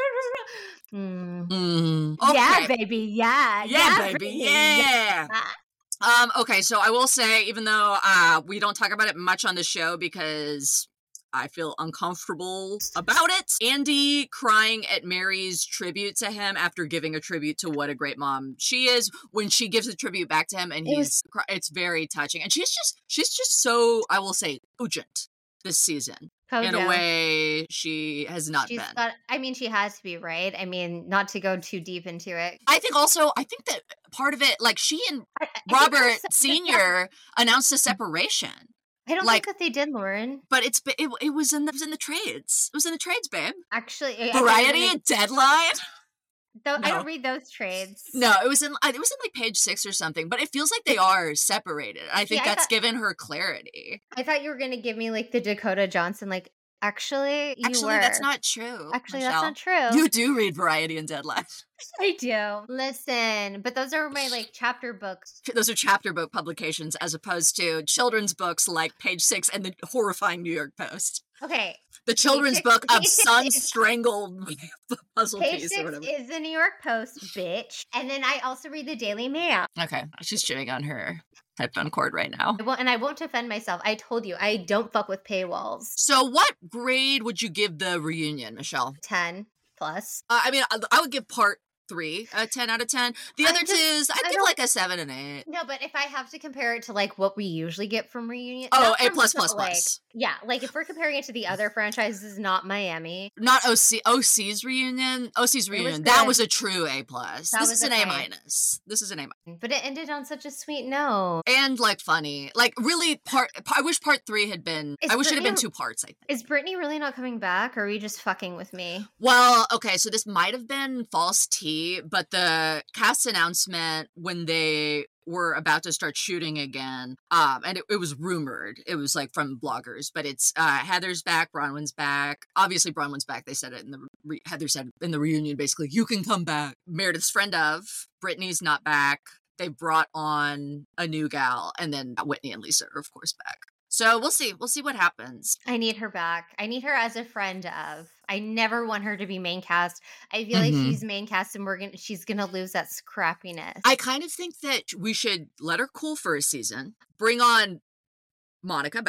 Mm. Mm. Yeah, Okay. baby. Yeah. Yeah, baby. Yeah. Um, okay, so I will say, even though uh, we don't talk about it much on the show because I feel uncomfortable about it, Andy crying at Mary's tribute to him after giving a tribute to what a great mom she is, when she gives a tribute back to him, and It he's was- cry- it's very touching. And she's just she's just so, I will say, cogent this season in a Kojo. way she has not She's been. got, I mean, she has to be, right? I mean, not to go too deep into it. I think also, I think that part of it, like she and I, I think Robert there's some- Senior announced a separation. I don't like- think that they did, Lauren. But it's it, it was in the it was in the trades. It was in the trades, babe. Actually, I- I Variety, think and Deadline. though, I No. don't read those trades. No, it was in it was in like page six or something. But it feels like they are separated. I think See, I that's thought- given her clarity. I thought you were gonna give me like the Dakota Johnson, like actually, you Actually, were. that's not true. Actually, Michelle. that's not true. You do read Variety and Deadline. I do. Listen, but those are my like chapter books. Those are chapter book publications as opposed to children's books like Page Six and the horrifying New York Post. Okay, The children's Six- book of Page Six Son is- Strangled Puzzle page Piece or six whatever. is the New York Post, bitch, and then I also read the Daily Mail. Okay, she's chewing on her headphone cord right now. I won't, and I won't defend myself. I told you I don't fuck with paywalls. So, what grade would you give the reunion, Michelle? Ten plus. Uh, I mean, I, I would give part three a ten out of ten. The I other just- twos, I'd I give don't- like a seven and eight. No, but if I have to compare it to like what we usually get from reunion, Oh, not A from, plus but, plus like, plus. Yeah, like if we're comparing it to the other franchises, not Miami. Not O C. O C's reunion. O C's reunion. That good. was a true A plus. That This was is an A okay. minus. This is an A minus. But it ended on such a sweet note. And like funny, like really part. I wish part three had been. Is I wish it had been Brittany- two parts. I think. Is Brittany really not coming back, or are we just fucking with me? Well, okay, so this might have been false tea, but the cast announcement when they were about to start shooting again, um, and it, it was rumored, it was like from bloggers, but it's uh, Heather's back, Bronwyn's back. Obviously, Bronwyn's back. They said it in the re- Heather said in the reunion, basically, you can come back. Meredith's friend of Brittany's not back. They brought on a new gal, and then Whitney and Lisa are of course back. So we'll see. We'll see what happens. I need her back. I need her as a friend of. I never want her to be main cast. I feel like Mhm. she's main cast, and we're gonna. She's gonna lose that scrappiness. I kind of think that we should let her cool for a season, bring on Monica back,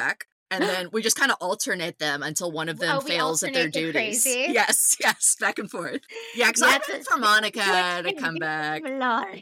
And then we just kind of alternate them until one of them Oh, we fails at their alternate the duties. crazy? Yes, yes, back and forth. Yeah, because Yes, I'm ready it's- for Monica to Which come back. Lord.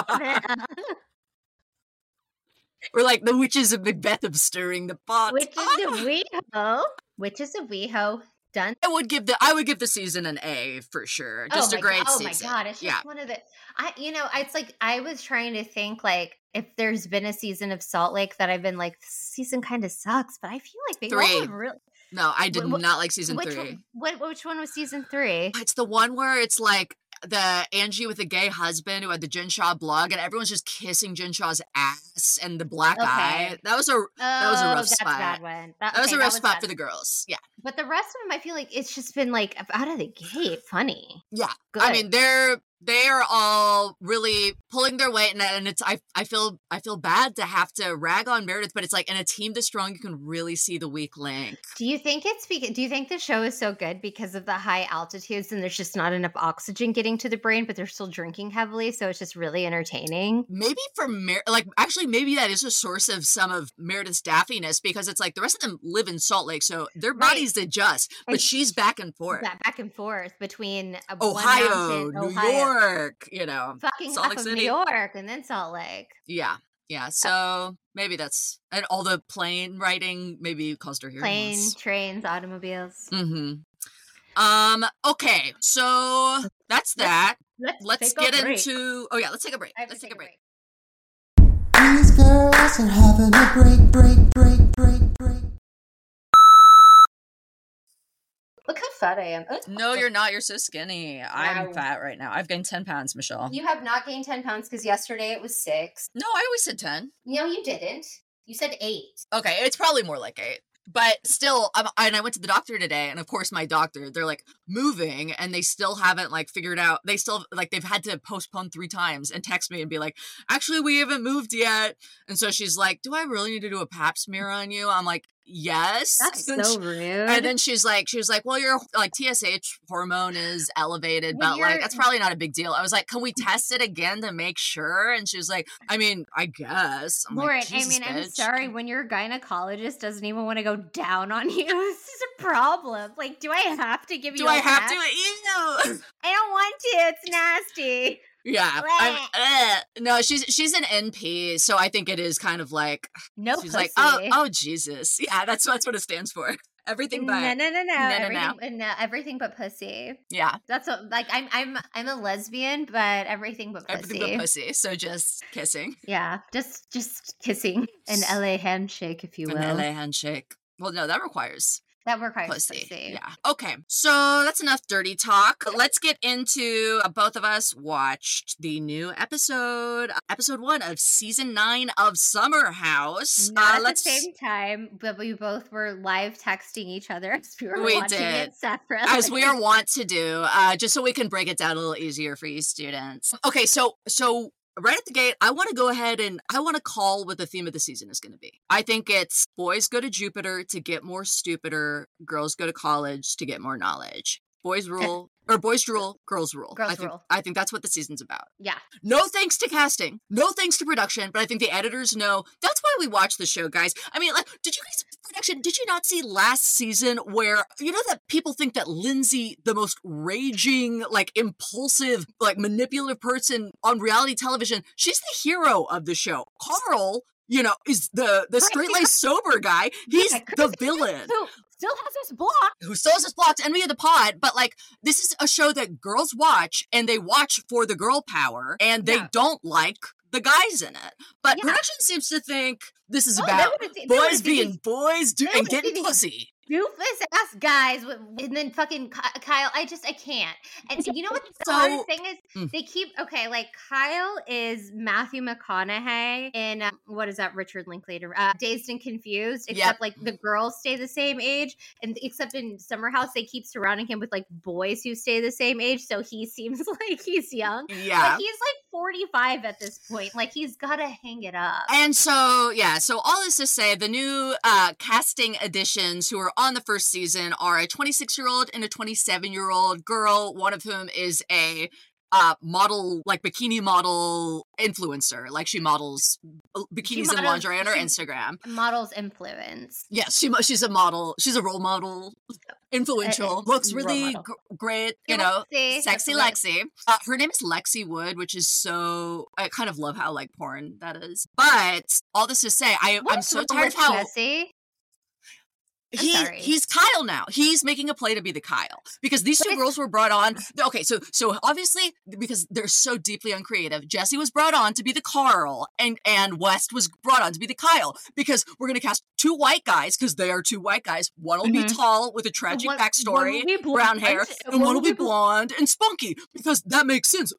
We're like the witches of Macbeth of stirring the pot. Which is the WeHo? Which is a WeHo? Done. I would give the I would give the season an A for sure. Just oh a my great God. Oh season. my God. It's just yeah. one of the, I, you know, it's like, I was trying to think like, if there's been a season of Salt Lake that I've been like, this season kind of sucks, but I feel like they Three. all have really. No, I did Wh- not like season which three. One, what, which one was season three? It's the one where it's like the Angie with the gay husband who had the Jinshaw blog, and everyone's just kissing Jinshaw's ass and the black Okay. eye. That was a Oh, that was a rough that's spot. a bad one. That, That was okay, a rough spot bad. for the girls. Yeah, But the rest of them, I feel like it's just been like out of the gate funny. yeah. Good. I mean, they're they are all really pulling their weight, and, and it's I I feel I feel bad to have to rag on Meredith, but it's like in a team this strong, you can really see the weak link. Do you think it's because, do you think the show is so good because of the high altitudes and there's just not enough oxygen getting to the brain, but they're still drinking heavily, so it's just really entertaining? Maybe for Mer- like actually maybe that is a source of some of Meredith's daffiness, because it's like the rest of them live in Salt Lake, so their Right. bodies adjust, but And she's back and forth. That back and forth between uh, one Ohio, mountain, New Ohio, York, you know, fucking Salt half Lake of City. New York, and then Salt Lake. Yeah, yeah. So maybe that's and all the plane riding maybe caused her hearing Plane, loss. trains, automobiles. Mm-hmm. Um. Okay. So that's that. Let's, Let's take a get break. into. Oh yeah. Let's take a break. I have to Let's take a break. These girls are having a break, break, break, break, break. Look how fat I am. Ugh. No, you're not. You're so skinny. I'm Wow. fat right now. I've gained ten pounds, Michelle. You have not gained ten pounds because yesterday it was six. No, I always said ten. No, you didn't. You said eight. Okay, it's probably more like eight. But still, I'm, and I went to the doctor today, and of course my doctor, they're like moving, and they still haven't like figured out, they still, like they've had to postpone three times and text me and be like, actually, we haven't moved yet. And so she's like, do I really need to do a pap smear on you? I'm like, yes. That's And so she- rude. And then she's like, she was like, well, your like T S H hormone is elevated, When but like you're- that's probably not a big deal. I was like, can we test it again to make sure? And she was like, I mean, I guess. I'm Lauren, like, I Jesus, mean, I'm bitch. sorry, when your gynecologist doesn't even want to go down on you, this is a problem. Like, do I have to give you Do a I have test? to? Ew. I don't want to. It's nasty. Yeah, I'm, uh, no, she's she's an N P, so I think it is kind of like No she's pussy. like, oh, oh, Jesus, yeah, that's that's what it stands for. Everything but no, no, no, no, no, no, everything, no, everything but pussy. yeah, That's what, like, I'm, I'm, I'm a lesbian, but everything but pussy. everything but pussy. So just kissing, Yeah, just, just kissing an L A handshake, if you will. an L A handshake. Well, no, that requires That requires pussy. pussy. Yeah. Okay, so that's enough dirty talk. Let's get into. Uh, both of us watched the new episode, episode one of season nine of Summer House. Not uh, at let's the same time, but we both were live texting each other as we were We watching did. it separately. as we are wont to do, uh, just so we can break it down a little easier for you students. Okay, so so right at the gate, I want to go ahead and I want to call what the theme of the season is going to be. I think it's boys go to Jupiter to get more stupider, girls go to college to get more knowledge. Boys rule, or boys rule, girls rule. Girls I think, rule. I think that's what the season's about. Yeah. No thanks to casting, no thanks to production, but I think the editors know that's why we watch the show, guys. I mean, like, did you guys, production, did you not see last season where, you know, that people think that Lindsay, the most raging, like, impulsive, like, manipulative person on reality television, she's the hero of the show. Carl, you know, is the, the straight-laced sober guy. He's Yeah, the Chris- villain. Who still has his block. Who still has his blocked enemy of the pod, but like this is a show that girls watch and they watch for the girl power and they Yeah. don't like the guys in it. But Yeah. production seems to think this is Oh, about they would've seen- they would've boys seen being these- boys do- they and would've getting seen these- pussy. Doofus ass guys, with, and then fucking Ky- Kyle. I just, I can't. And you know what the So- hardest thing is? Mm. They keep okay. Like Kyle is Matthew McConaughey in um, what is that? Richard Linklater, uh, Dazed and Confused. Except Yep. like the girls stay the same age, and except in Summer House they keep surrounding him with like boys who stay the same age, so he seems like he's young. Yeah. But he's like forty-five at this point. Like he's gotta hang it up. And so, yeah, so all this to say, the new uh, casting additions who are on the first season are a twenty-six-year-old and a twenty-seven-year-old girl, one of whom is a uh, model, like bikini model influencer. Like she models bikinis models, and lingerie on her she Instagram. Models influence. Yes, she she's a model. She's a role model. Influential. Uh, Looks role really model. gr- great. You Yeah, know, Lexi. sexy That's Lexi. Uh, her name is Lexi Wood, which is so. I kind of love how like porn that is. But all this to say, I I'm What's so wrong tired of with how. Jesse? I'm He sorry. he's Kyle now. He's making a play to be the Kyle because these But two it's- girls were brought on. Okay, so so obviously because they're so deeply uncreative, Jesse was brought on to be the Carl, and and West was brought on to be the Kyle because we're gonna cast two white guys because they are two white guys. One will be Mhm. tall with a tragic One- backstory, one will be brown hair, blonde, and one will be bl- blonde and spunky because that makes sense.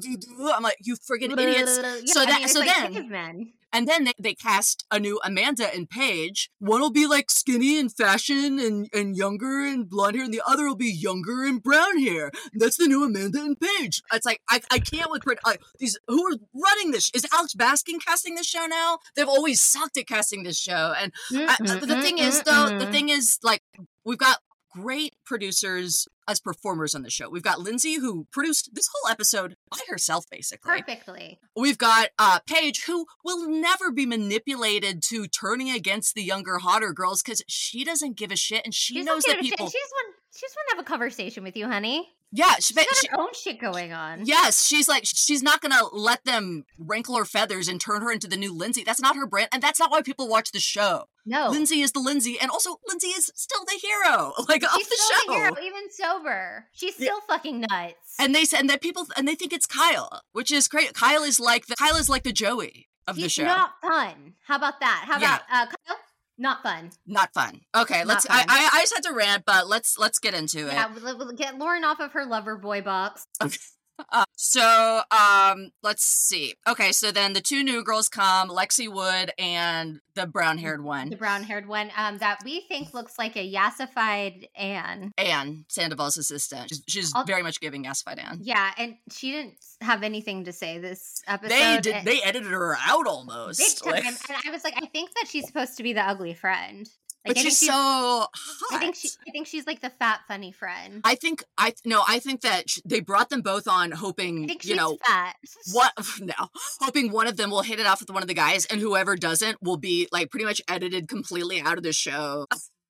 I'm like, you friggin' idiots. Yeah, So I that mean, it's so like then. cavemen. And then they, they cast a new Amanda and Paige. One will be like skinny and fashion and, and younger and blonde hair, and the other will be younger and brown hair. That's the new Amanda and Paige. It's like, I, I can't with I, these, who are running this? Is Alex Baskin casting this show now? They've always sucked at casting this show. And I, the thing is, though, the thing is, like, we've got great producers as performers on the show. We've got Lindsay, who produced this whole episode by herself, basically. Perfectly. We've got uh, Paige, who will never be manipulated to turning against the younger, hotter girls because she doesn't give a shit, and she She's knows not that giving a shit. people. She just want. She just want to have a conversation with you, honey. Yeah, she, She's got she, her own shit going on. yes, she's like she's not gonna let them wrinkle her feathers and turn her into the new Lindsay. That's not her brand, and that's not why people watch the show. No. Lindsay is the Lindsay, and also Lindsay is still the hero, like of She's the still show. the hero, even sober. She's Yeah. still fucking nuts. And they said and that people and they think it's Kyle, which is great. Kyle is like the Kyle is like the Joey of He's the show. not fun. How about that? How Yeah. about uh, Kyle? Not fun. Not fun. Okay, Not let's. fun. I, I I just had to rant, but let's let's get into it. Yeah, we'll, we'll get Lauren off of her lover boy box. Okay. Uh, so um, let's see. Okay, so then the two new girls come, Lexi Wood and the brown-haired The one, brown haired one um, that we think looks like a yassified Anne. Anne, Sandoval's assistant. She's, she's I'll- very much giving Yassified Anne. Yeah, and she didn't have anything to say this episode. They did. and- They edited her out almost. big time. like- And I was like, I think that she's supposed to be the ugly friend. Like, but I think she's so hot. I think she. I think she's like the fat, funny friend. I think I no. I think that sh- they brought them both on, hoping I think she's you know fat. what no hoping one of them will hit it off with one of the guys, and whoever doesn't will be like pretty much edited completely out of the show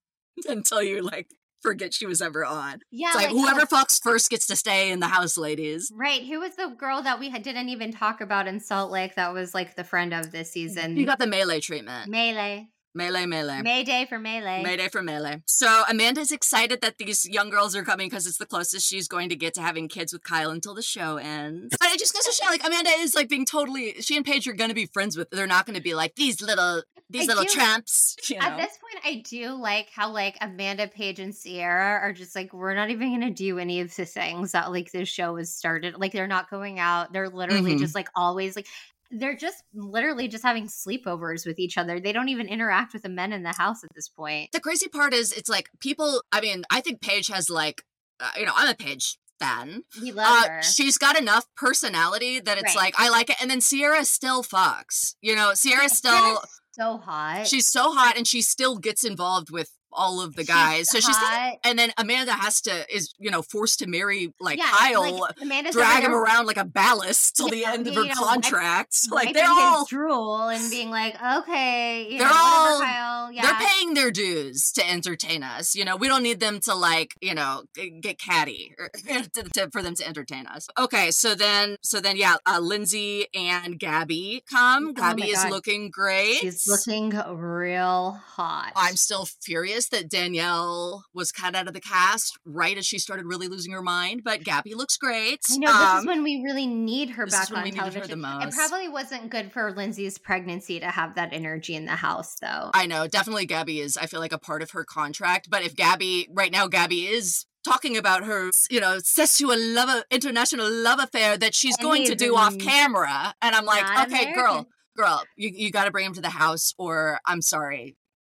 until you like forget she was ever on. Yeah, It's like, like, whoever uh, fucks first gets to stay in the house, ladies. Right. Who was the girl that we had, didn't even talk about in Salt Lake that was like the friend of this season? You got the melee treatment. Melee. Melee, melee. Mayday for Melee. Mayday for melee. So Amanda's excited that these young girls are coming because it's the closest she's going to get to having kids with Kyle until the show ends. But it just goes to show, like, Amanda is like being totally. She and Paige are going to be friends with. They're not going to be like these little these I little do- tramps. You know? At this point, I do like how like Amanda, Paige, and Sierra are just like, we're not even gonna do any of the things that like this show has started. Like they're not going out. They're literally Mhm. just like always like they're just literally just having sleepovers with each other. They don't even interact with the men in the house at this point. The crazy part is, it's like people. I mean, I think Paige has like, uh, you know, I'm a Paige fan. We love Uh, her. she's got enough personality that it's Right. like I like it, and then Sierra still fucks. You know, Sierra still. Sierra's so hot. She's so hot, and she still gets involved with all of the She's guys. so she's hot. and then Amanda has to is you know forced to marry like Yeah, Kyle, like, Amanda's drag over him there around like a ballast till the Yeah, end of you her know, wipe- contract. Like wiping they're all his drool and being like, okay, you They're know, whatever, all- Kyle. Yeah. they're paying their dues to entertain us. You know, we don't need them to like you know g- get catty or, to, to, for them to entertain us. Okay, so then so then yeah, uh, Lindsay and Gabby come. Oh Gabby my is God. looking great. She's looking real hot. I'm still furious that Danielle was cut out of the cast right as she started really losing her mind, but Gabby looks great. I know, this Um, is when we really need her this is back when on we needed her television. the It most. probably wasn't good for Lindsay's pregnancy to have that energy in the house, though. I know, definitely Gabby is, I feel like, a part of her contract, but if Gabby, right now, Gabby is talking about her, you know, sexual love, international love affair that she's going to do off Amazing. camera. And I'm like, Not okay, girl, American. girl, you, you got to bring him to the house or I'm sorry.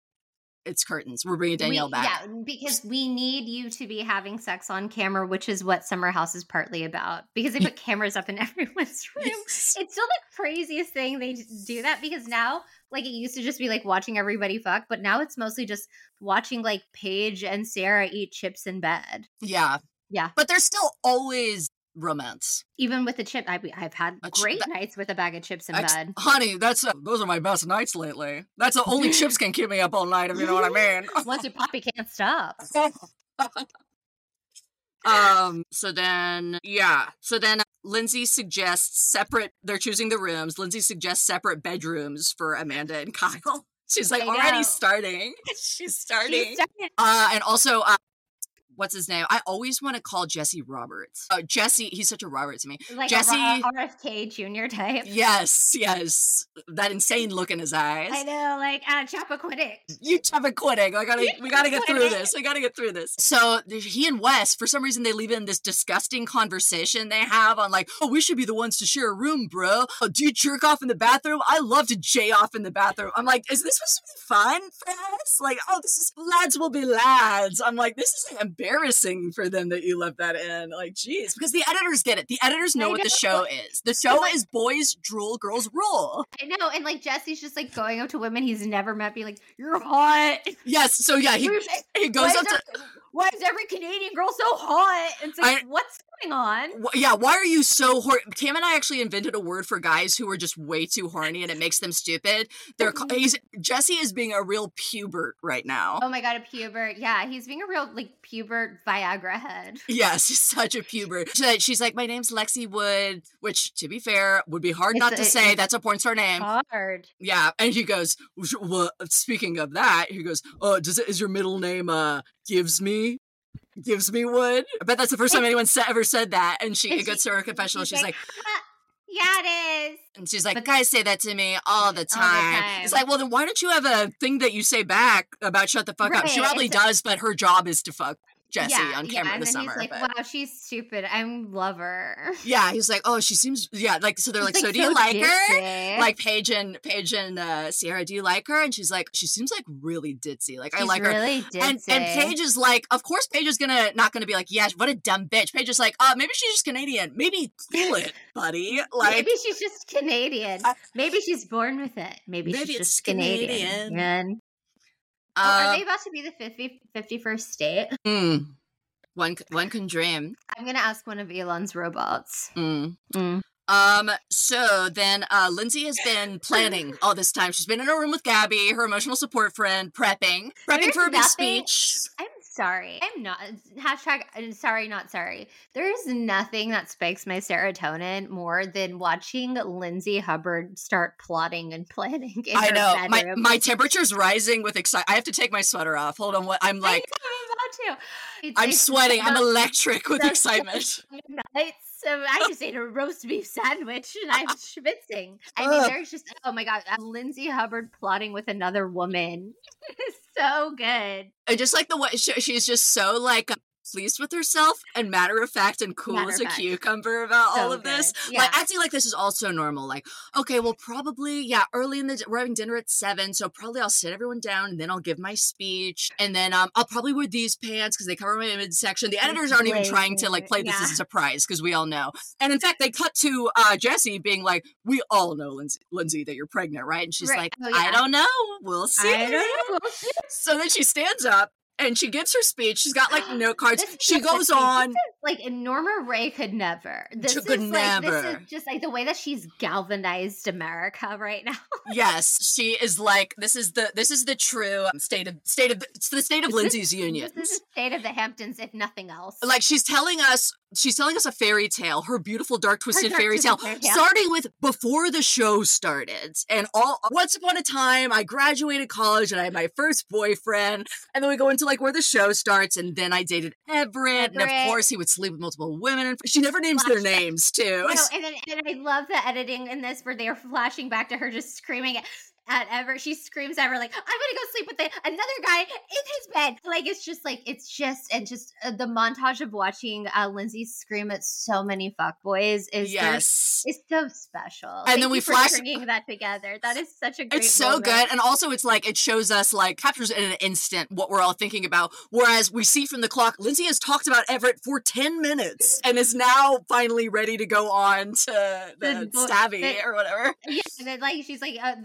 It's curtains. We're bringing Danielle we, back. Yeah, because we need you to be having sex on camera, which is what Summer House is partly about. Because they put cameras up in everyone's room. Yes. It's still the craziest thing they do that because now, like, it used to just be like watching everybody fuck, but now it's mostly just watching like Paige and Sarah eat chips in bed. Yeah. Yeah. But there's still always romance. Even with the chip, I, I've had A chi- great that- nights with a bag of chips in Ex- bed. honey, that's uh, those are my best nights lately. That's the only chips can keep me up all night, if you know what I mean. Once your poppy can't stop. um. So then, yeah. So then, Lindsay suggests separate. They're choosing the rooms. Lindsay suggests separate bedrooms for Amanda and Kyle. She's like I already know. starting. She's starting. She's starting- Uh, and also, uh, what's his name? I always want to call Jesse Roberts. Oh, Jesse, he's such a Robert to me. like Jesse- a R F K Junior type. Yes, yes. That insane look in his eyes. I know, like uh, Chappaquiddick. You haven't quitting. I gotta, we gotta get through Quitting. this. We gotta get through this. So he and Wes, for some reason, they leave in this disgusting conversation they have on like, oh, we should be the ones to share a room, bro. Oh, do you jerk off in the bathroom? I love to J off in the bathroom. I'm like, is this supposed to be fun for us? Like, oh, this is lads will be lads. I'm like, this is like, embarrassing for them that you left that in. Like, geez, because the editors get it. The editors know I what the know. show is. The show like- is boys drool, girls rule. I know, and like Jesse's just like going up to women he's never met, being like, "You're hot." Yes. So yeah, he Where's- he why, goes is up to. every, why is every Canadian girl so hot? And it's like, I- what's going on? Wh- Yeah, why are you so horny? Cam and I actually invented a word for guys who are just way too horny and it makes them stupid. They're ca- he's Jesse is being a real pubert right now. Oh my god, a pubert. Yeah, he's being a real like pubert Viagra head. Yes, he's such a pubert. She- She's like, my name's Lexi Wood, which, to be fair, would be hard It's not a- to say. it's That's a porn star name. Hard. Yeah, and he goes, well, speaking of that, he goes, oh, does it, is your middle name uh Gives Me? Gives Me Wood? I bet that's the first time anyone sa- ever said that. And she And it gets to her confessional. She's like, "Ah, yeah, it is. And she's like, But- guys say that to me all the time. time. It's like, well, then why don't you have a thing that you say back about shut the fuck up? She Right, probably it's a- does, but her job is to fuck Jesse yeah, on yeah, camera and this then summer. he's like, but- wow, she's stupid. I love her. Yeah, he's like, oh, she seems, yeah, like, so they're like, He's, so do you like her? ditzy. Like Paige and Paige and uh, Sierra, do you like her? And she's like, she seems like really ditzy. Like, I She's like her. really ditzy. And and Paige is like, of course Paige is gonna not gonna be like, yeah, what a dumb bitch. Paige is like, uh, maybe she's just Canadian. Maybe cool it, buddy. Like, maybe she's just Canadian. I- maybe she's born with it. Maybe, Maybe she's it's just Canadian. Canadian. And- oh, uh, are they about to be the fifty, fifty-first state? mm, one c- one can dream. I'm gonna ask one of Elon's robots. Mm. Mm. Um, so then uh Lindsay has been planning all this time. She's been in a room with Gabby, her emotional support friend, prepping, prepping There's for a big nothing- speech. I'm sorry. I'm not. Hashtag uh, sorry, not sorry. There's nothing that spikes my serotonin more than watching Lindsay Hubbard start plotting and planning. In I her know. My bedroom. my temperature's rising with excitement. I have to take my sweater off. Hold on, what I'm like I'm about to. It's I'm like sweating. I'm the- electric with the- excitement. Nights. So I just ate a roast beef sandwich and I'm schwitzing. I mean, Ugh. there's just oh my god, uh, Lindsay Hubbard plotting with another woman. It's so good. I just like the way she, she's just so like pleased with herself and matter of fact and cool Matter as of a fact. cucumber about So all of this. good. Like Yeah. acting like this is also normal. Like, okay, well, probably yeah, early in the we're having dinner at seven, so probably I'll sit everyone down and then I'll give my speech, and then um I'll probably wear these pants because they cover my midsection. The editors aren't even trying to like play this Yeah. as a surprise because we all know. And in fact, they cut to uh Jesse being like, "We all know, Lindsay, Lindsay, that you're pregnant, right?" And she's Right. like, Oh, "I yeah. don't know. We'll see." I don't know. So then she stands up and she gives her speech. She's got like note cards. This is She just the goes thing. on. This is, like and Norma Ray could never. This She is could like this never. is just like the way that she's galvanized America right now. Yes, she is like this is the this is the true state of state of it's the state of This is- Lindsay's unions. This is the state of the Hamptons, if nothing else. Like she's telling us she's telling us a fairy tale, her beautiful dark twisted dark, fairy twisted tale, fairy tale. starting with before the show started. And all once upon a time I graduated college and I had my first boyfriend, and then we go into like where the show starts, and then I dated Everett, and of Everett. course he would sleep with multiple women, and she never names their Flashback. names too. No, and then and I love the editing in this where they're flashing back to her just screaming at, at Ever. She screams at Ever like, "I'm gonna go sleep with the, another guy in his bed." Like it's just like it's just and just uh, the montage of watching uh, Lindsay scream at so many fuckboys is just Yes. it's so special. And Thank then we you for flash- stringing that together. That is such a great. It's so moment. good. And also it's like it shows us like captures in an instant what we're all thinking about. Whereas we see from the clock, Lindsay has talked about Everett for ten minutes and is now finally ready to go on to the The bo- stabby the- or whatever. Yeah, and then like she's like uh, this random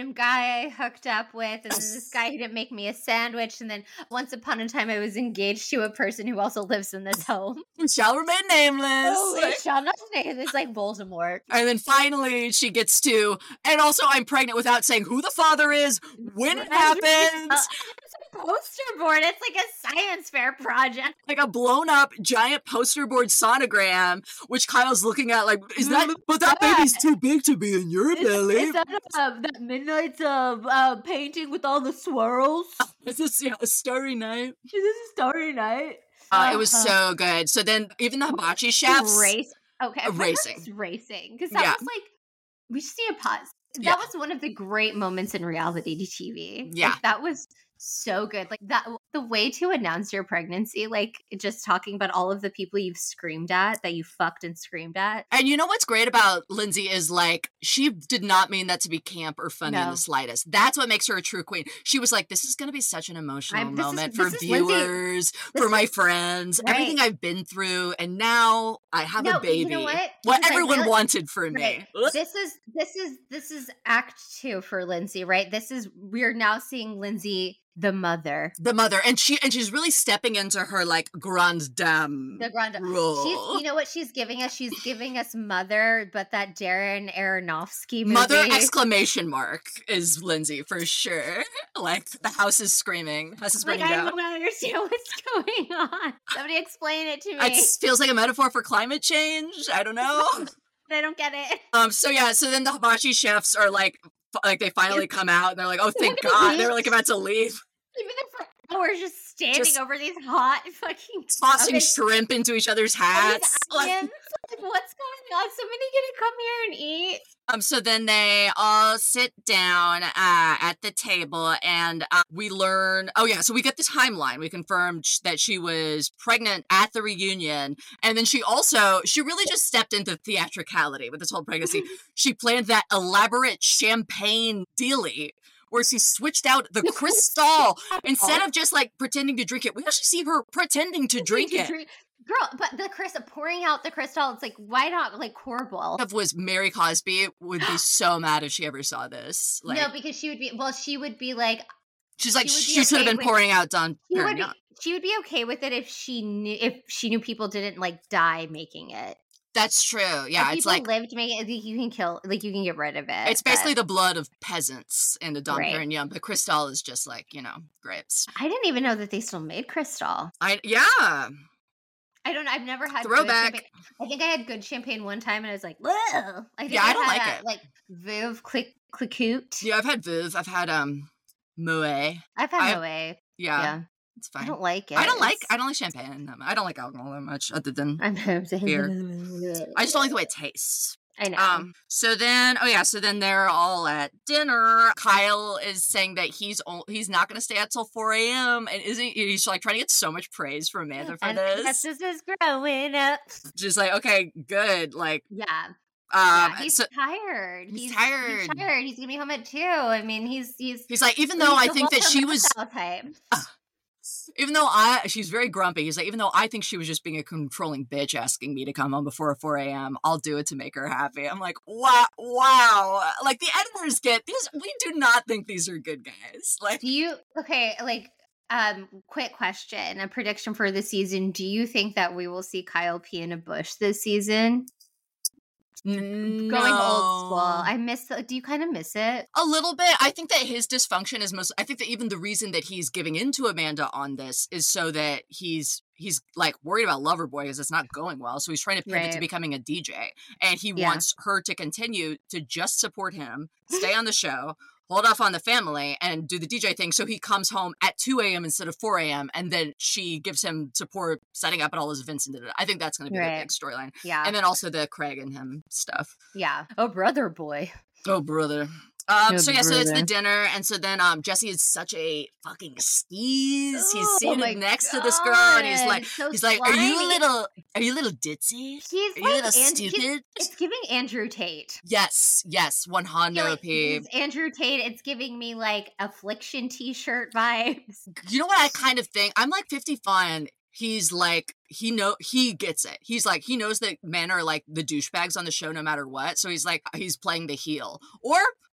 random guy I hooked up with, and then this guy who didn't make me a sandwich, and then once upon a time I was engaged to a person who also lives in this home. Shall remain nameless. Oh, it shall not name. It's like Voldemort. And then finally she gets to, and also I'm pregnant without saying who the father is, when it happens. Uh, it's a poster board. It's like a science fair project. Like a blown up giant poster board sonogram, which Kyle's looking at like, is that, but that baby's too big to be in your belly. Is that uh, that midnight uh, uh, painting with all the swirls? Is this yeah, a starry night? Is this a starry night? Uh, it was so good. So then even the hibachi chefs. Race. Okay, Uh, racing. racing. Racing. Because that Yeah. was like, we just need a pause. That Yeah. was one of the great moments in reality T V. Yeah. Like, that was so good. Like that, the way to announce your pregnancy, like just talking about all of the people you've screamed at, that you fucked and screamed at. And you know what's great about Lindsay is like, she did not mean that to be camp or funny in No. the slightest. That's what makes her a true queen. She was like, this is going to be such an emotional I'm- this is- moment this for is Lindsay- viewers, this for my is- friends, Right. everything I've been through. And now I have No, a baby. you know what? What Because I everyone really- wanted for Right. me. This is this is this is act two for Lindsay, right? This is we're now seeing Lindsay the mother. The mother. And she and she's really stepping into her like grande dame The grand role. She's, you know what she's giving us? She's giving us mother, but that Darren Aronofsky movie. Mother exclamation mark is Lindsay for sure. Like the house is screaming. House is Like, burning I down. don't understand what's going on. Somebody explain it to me. It feels like a metaphor for climate change. I don't know. I don't get it. um. So yeah. So then the hibachi chefs are like, f- like they finally come out and they're like, oh, thank Look at God. these. They were like about to leave, Even if for hours just standing Just over these hot fucking tossing ovens- shrimp into each other's all these hats. Like, onions. Like, what's going on? Somebody gonna come here and eat? um. So then they all sit down uh, at the table and uh, we learn. Oh yeah. So we get the timeline. We confirmed sh- that she was pregnant at the reunion, and then she also she really just stepped into theatricality with this whole pregnancy. She planned that elaborate champagne dealie where she switched out the crystal instead of just like pretending to drink it. We actually see her pretending to drink To it. drink- Girl, but the crystal, pouring out the crystal, it's like, why not like Corbel? Of was Mary Cosby would be so mad if she ever saw this. Like, No, because she would be, well, she would be like, she's like, she would be she should have okay been with- pouring out Don she would, be, Perignon. she would be okay with it if she knew, if she knew people didn't like die making it. That's true. Yeah, if it's people like lived making it, you can kill, like you can get rid of it. it's basically the blood of peasants in the Dom Right. Perignon, but Cristal is just like, you know, grapes. I didn't even know that they still made crystal. I yeah. I don't. I've never had Throwback. Good champagne. I think I had good champagne one time, and I was like, "Whoa!" I think Yeah, I don't had like a, it. Like Veuve Clic Clicoute. Yeah, I've had Viv, I've had um Moet. I've had I- Moet. Yeah, Yeah, it's fine. I don't like it. I don't like It's- I don't like champagne. that much. I don't like alcohol that much other than I'm beer. I just don't like the way it tastes. I know. Um. So then, oh yeah. So then they're all at dinner. Kyle is saying that he's o- he's not going to stay out till four a.m. and isn't he's like trying to get so much praise from Amanda for and this. this is growing up. Just like okay, good. Like Yeah, um. yeah. He's so tired. he's tired. He's tired. He's gonna be home at two. I mean, he's he's. he's like even though I he's the think that she welcome was South type. even though I she's very grumpy. He's like even though I think she was just being a controlling bitch asking me to come home before four a.m. I'll do it to make her happy. I'm like wow, wow. Like the editors get these. We do not think these are good guys. Like. Do you okay? Like, um, quick question, a prediction for the season. Do you think that we will see Kyle pee in a bush this season? No. Going old school. I miss. the- Do you kind of miss it? A little bit. I think that his dysfunction is most. I think that even the reason that he's giving in to Amanda on this is so that he's he's like worried about Loverboy because it's not going well. So he's trying to pivot to Right. becoming a D J, and he Yeah. wants her to continue to just support him, stay on the show, hold off on the family, and do the D J thing. So he comes home at two a.m. instead of four a.m. and then she gives him support, setting up at all his events. And I think that's going to be the Right. big storyline, Yeah. and then also the Craig and him stuff. yeah. Oh, brother boy. Oh, brother. Um, Oh, so yeah, so it's the brother. dinner, and so then um, Jesse is such a fucking steez. He's Oh seated my next to this girl, and he's God, like, so he's like, "Are you a slimy." little, are you a little ditzy? He's Are you a like little And- he's- stupid?" It's giving Andrew Tate. Yes, yes, one I feel Hondo like P. he's Andrew Tate. It's giving me like affliction T-shirt vibes. You know what I kind of think? I'm like fifty fun. He's like he know he gets it. He's like he knows that men are like the douchebags on the show no matter what. So he's like he's playing the heel. Or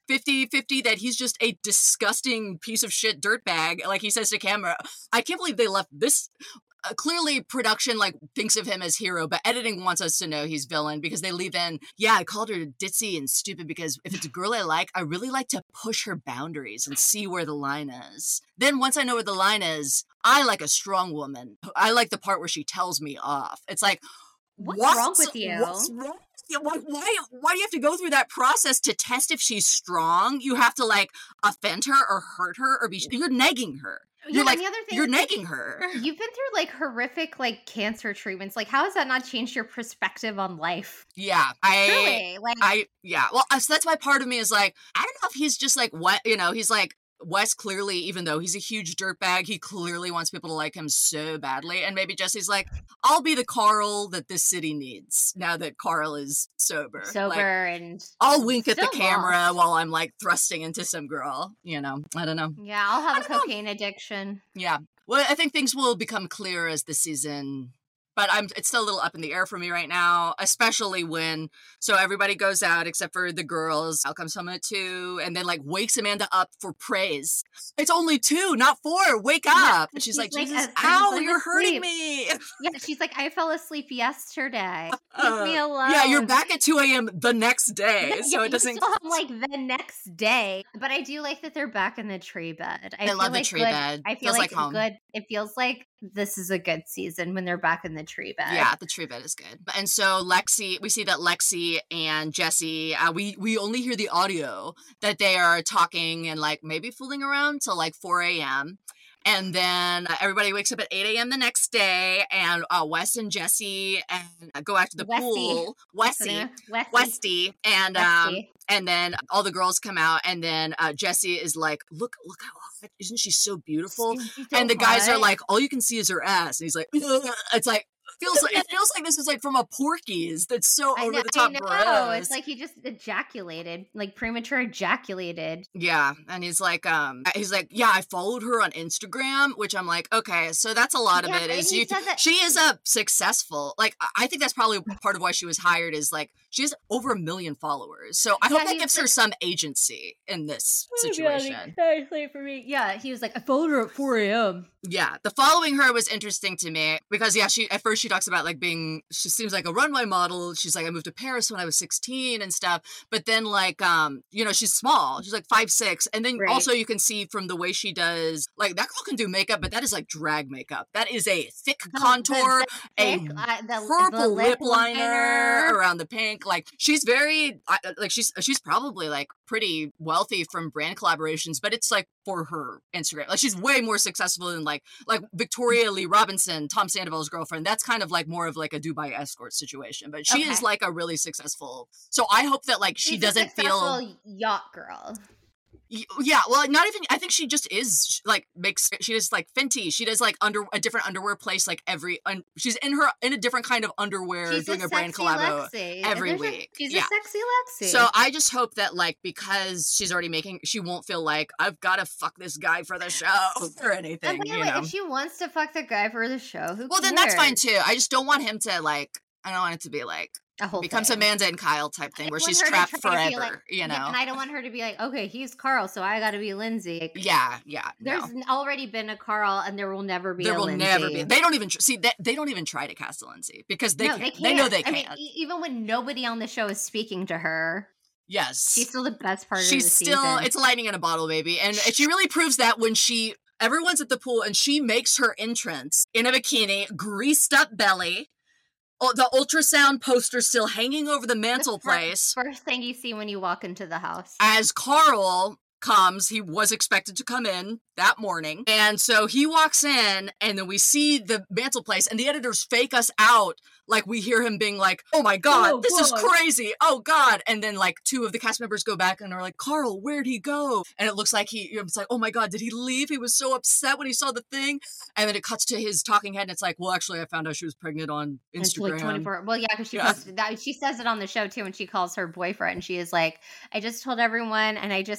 fifty-fifty that he's just a disgusting piece of shit dirtbag. Like he says to camera, I can't believe they left this. Uh, clearly production like thinks of him as hero, but editing wants us to know he's villain because they leave in, yeah, I called her ditzy and stupid because if it's a girl I like, I really like to push her boundaries and see where the line is. Then once I know where the line is, I like a strong woman. I like the part where she tells me off. It's like, What's what? wrong with you? What's wrong? Why, why, why do you have to go through that process to test if she's strong? You have to like offend her or hurt her or be, you're negging her. Yeah, You're like, and the other thing you're is, like, negging her. You've been through like horrific like cancer treatments. Like, how has that not changed your perspective on life? Yeah, I, Truly, like, I, yeah. Well, uh, so that's why part of me is like, I don't know if he's just like what, you know, he's like, Wes clearly, even though he's a huge dirtbag, he clearly wants people to like him so badly. And maybe Jesse's like, I'll be the Carl that this city needs now that Carl is sober. sober Like, and I'll wink at the still camera lost. while I'm like thrusting into some girl. You know, I don't know. Yeah, I'll have I a don't know. cocaine addiction. Yeah. Well, I think things will become clearer as the season, but I'm it's still a little up in the air for me right now, especially when, so everybody goes out except for the girls. Al comes home at two and then like wakes Amanda up for praise. It's only two, not four. Wake Yeah, up. And and she's she's like, like, Jesus, "Uh, I ow, was you're hurting asleep." me. Yeah, she's like, I fell asleep yesterday. Leave Uh, me alone. yeah, you're back at two a.m. the next day, Yeah, so yeah, it doesn't. you're still home, like the next day. But I do like that they're back in the tree bed. I, I feel love the like tree good, bed. I feel Feels like, like home. good. It feels like this is a good season when they're back in the tree bed. Yeah, the tree bed is good. And so Lexi, we see that Lexi and Jesse, uh, we we only hear the audio that they are talking and like maybe fooling around till like four a.m. And then uh, everybody wakes up at eight a.m. the next day, and uh, Wes and Jesse and uh, go out to the Westy. pool. What's her Westy, name? Westy. Westy, and um, Westy. and then all the girls come out, and then uh, Jesse is like, "Look, look how hot! Isn't she so beautiful?" Isn't she so And the guys are hot? like, "All you can see is her ass," and he's like, "Ugh." It's like. Feels like, it feels like this is like from a Porky's that's so I over know, the top I know. gross. It's like he just ejaculated, like premature ejaculated. Yeah, and he's like, um, he's like, yeah, I followed her on Instagram, which I'm like, okay, so that's a lot Yeah, of it. and Is he you? said that- She is a successful. Like, I- I think that's probably part of why she was hired. Is like she has over a million followers, so I Yeah, hope that he gives was her like- some agency in this situation. for me. Yeah, he was like, I followed her at four a.m. Yeah, the following her was interesting to me because yeah, she at first she talks about like being she seems like a runway model. She's like I moved to Paris when I was sixteen and stuff. But then like um you know she's small. She's like five six, and then Right. also you can see from the way she does like that girl can do makeup, but that is like drag makeup. That is a thick The- contour, the a thick, uh, the, purple the lip liner liner. around the pink. Like she's very I- like she's she's probably like pretty wealthy from brand collaborations, but it's like for her Instagram. Like she's way more successful than like like Victoria Lee Robinson, Tom Sandoval's girlfriend. That's kind of like more of like a Dubai escort situation, but she is Okay. like a really successful. So I hope that like she She's a doesn't feel successful yacht girl. Y- yeah, well, not even. I think she just is like makes. She does like Fenty. She does like under a different underwear place like every. Un, she's in her in a different kind of underwear She's doing a, a, brand sexy collabo Lexi. every There's a- week. she's Yeah. a sexy Lexi. So I just hope that like because she's already making, she won't feel like I've got to fuck this guy for the show or and anything. by the You way, know. if she wants to fuck the guy for the show, who Well, then that's fine cares? too. I just don't want him to like. I don't want it to be like A whole becomes thing. Amanda and Kyle type thing I where want she's her to trapped try to be forever. like- you know. Yeah, and I don't want her to be like, okay, he's Carl, so I got to be Lindsay. Like, yeah, yeah. There's no. n- already been a Carl, and there will never be There a will Lindsay. never be. They don't even tr- see that. They don't even try to cast a Lindsay because they no, can't. they They, can't. know they I mean, can't. e- even when nobody on the show is speaking to her, yes, she's still the best part of she's the still. season. It's lightning in a bottle, baby, and she really proves that when she. Everyone's at the pool and she makes her entrance in a bikini, greased up belly. Oh, the ultrasound poster still hanging over the The mantel fir- place. First thing you see when you walk into the house. As Carl comes, he was expected to come in that morning. And so he walks in, and then we see the mantel place, and the editors fake us out. Like, we hear him being like, oh my God, Oh, this is God. crazy. Oh God. And then, like, two of the cast members go back and are like, Carl, where'd he go? And it looks like he, it's like, oh my God, did he leave? He was so upset when he saw the thing. And then it cuts to his talking head, and it's like, well, actually, I found out she was pregnant on And it's like Instagram. twenty-four. Well, yeah, because she Yeah. posted that. She says it on the show too when she calls her boyfriend. She is like, I just told everyone, and I just came up here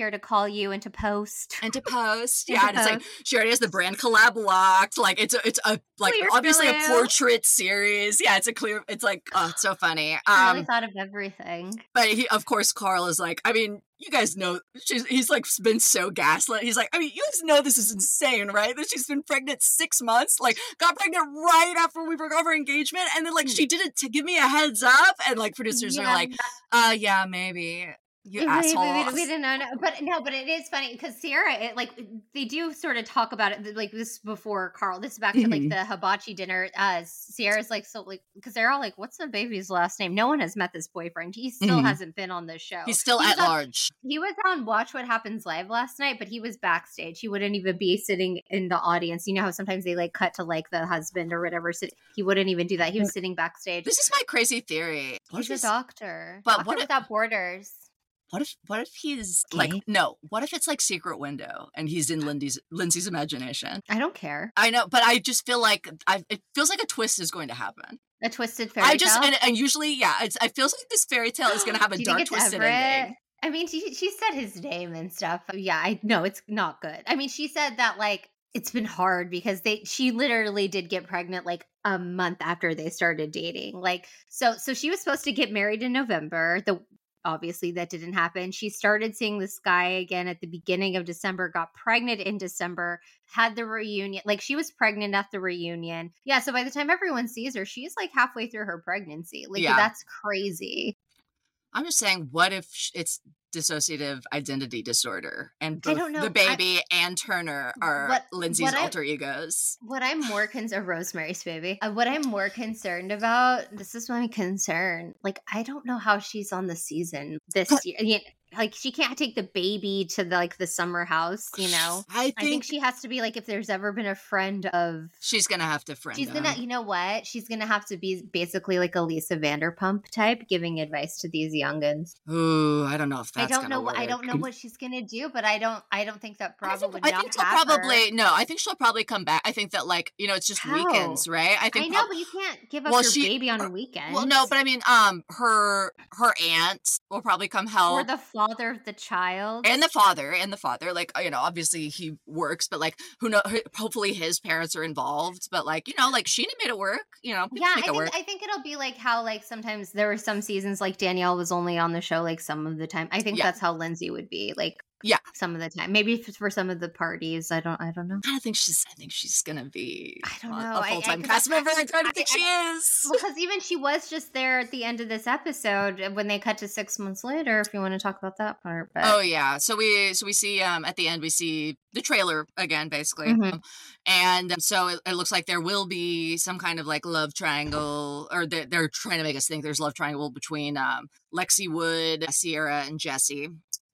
here to call you into post. And to post, Into yeah, and it's like post. she already has the brand collab locked. Like it's a, it's a like Clear obviously a blue. portrait series. Yeah, it's a clear. It's like oh, it's so funny. I Um, really thought of everything. but he, of course, Carl is like, I mean, you guys know she's. He's like been so gaslit. He's like, I mean, you guys know this is insane, right? That she's been pregnant six months. Like got pregnant right after we broke off our engagement, and then like she did it to give me a heads up, and like producers are Yeah, like, uh, yeah, maybe. You Yeah, we, we, assholes. we didn't know, no, but no, but it is funny because Sierra, it, like they do sort of talk about it, like this before Carl. This is back to Mhm. like the hibachi dinner. Uh, Sierra's like so like because they're all like, "What's the baby's last name?" No one has met this boyfriend. He still Mhm. hasn't been on the show. He's still He was at on- large. He was on Watch What Happens Live last night, but he was backstage. He wouldn't even be sitting in the audience. You know how sometimes they like cut to like the husband or whatever. So he wouldn't even do that. He was sitting backstage. This is my crazy theory. What He's if a he's- doctor. but Doctor what if- Without Borders. What if what if he's like Gay? no? What if it's like Secret Window and he's in Lindy's Lindsay's imagination? I don't care. I know, but I just feel like I it feels like a twist is going to happen. A twisted fairy I just tale. and, and usually yeah, it's it feels like this fairy tale is going to have a Do you dark think it's twisted Everett? ending. I mean, she she said his name and stuff. Yeah, I know it's not good. I mean, she said that like it's been hard because they she literally did get pregnant like a month after they started dating. Like so so she was supposed to get married in November. The obviously that didn't happen. She started seeing this guy again at the beginning of December, got pregnant in December, had the reunion. Like she was pregnant at the reunion. Yeah, so by the time everyone sees her, she's like halfway through her pregnancy. Like Yeah. that's crazy. I'm just saying, what if sh- it's dissociative identity disorder and I both don't know. the baby and Turner are What- Lindsay's what I- alter egos? What I'm more concerned, Rosemary's Baby. Uh, what I'm more concerned about, this is my concern. Like, I don't know how she's on the season this year. Yeah, like, she can't take the baby to the, like the summer house. You know, I think, I think she has to be like, if there's ever been a friend of. she's gonna have to friend She's him. gonna, you know what? She's gonna have to be basically like a Lisa Vanderpump type, giving advice to these youngins. Ooh, I don't know if that's I don't gonna know. what I work. don't know what she's gonna do, but I don't. I don't think that I Bravo think, would I not think she'll have probably her. no. I think she'll probably come back. I think that like you know it's just How? weekends, right? I I think. know, prob- but you can't give up Well, your she- baby on a weekend. well, no, but I mean, um, her her aunt will probably come help, or the father of the child. and the father, and the father. Like you know, obviously he works, but like who know? Hopefully his parents are involved. But like you know, like Sheena made it work. You know, people Yeah, I make it think work. I think it'll be like how like sometimes there were some seasons like Danielle was only on the show like some of the time. I think Yeah. that's how Lindsay would be like Yeah. some of the time. Maybe if it's for some of the parties. I don't I don't know. I don't think she's. I think she's gonna be. I don't a- know. a I- I- full time 'cause cast I- member. I, don't I- think I- she is. Because even she was just there at the end of this episode when they cut to six months later, if you want to talk about that part. But Oh yeah, so we so we see um at the end we see the trailer again basically, Mhm. um, and um, so it, it looks like there will be some kind of like love triangle, or they're, they're trying to make us think there's love triangle between um Lexi Wood, Sierra, and Jesse.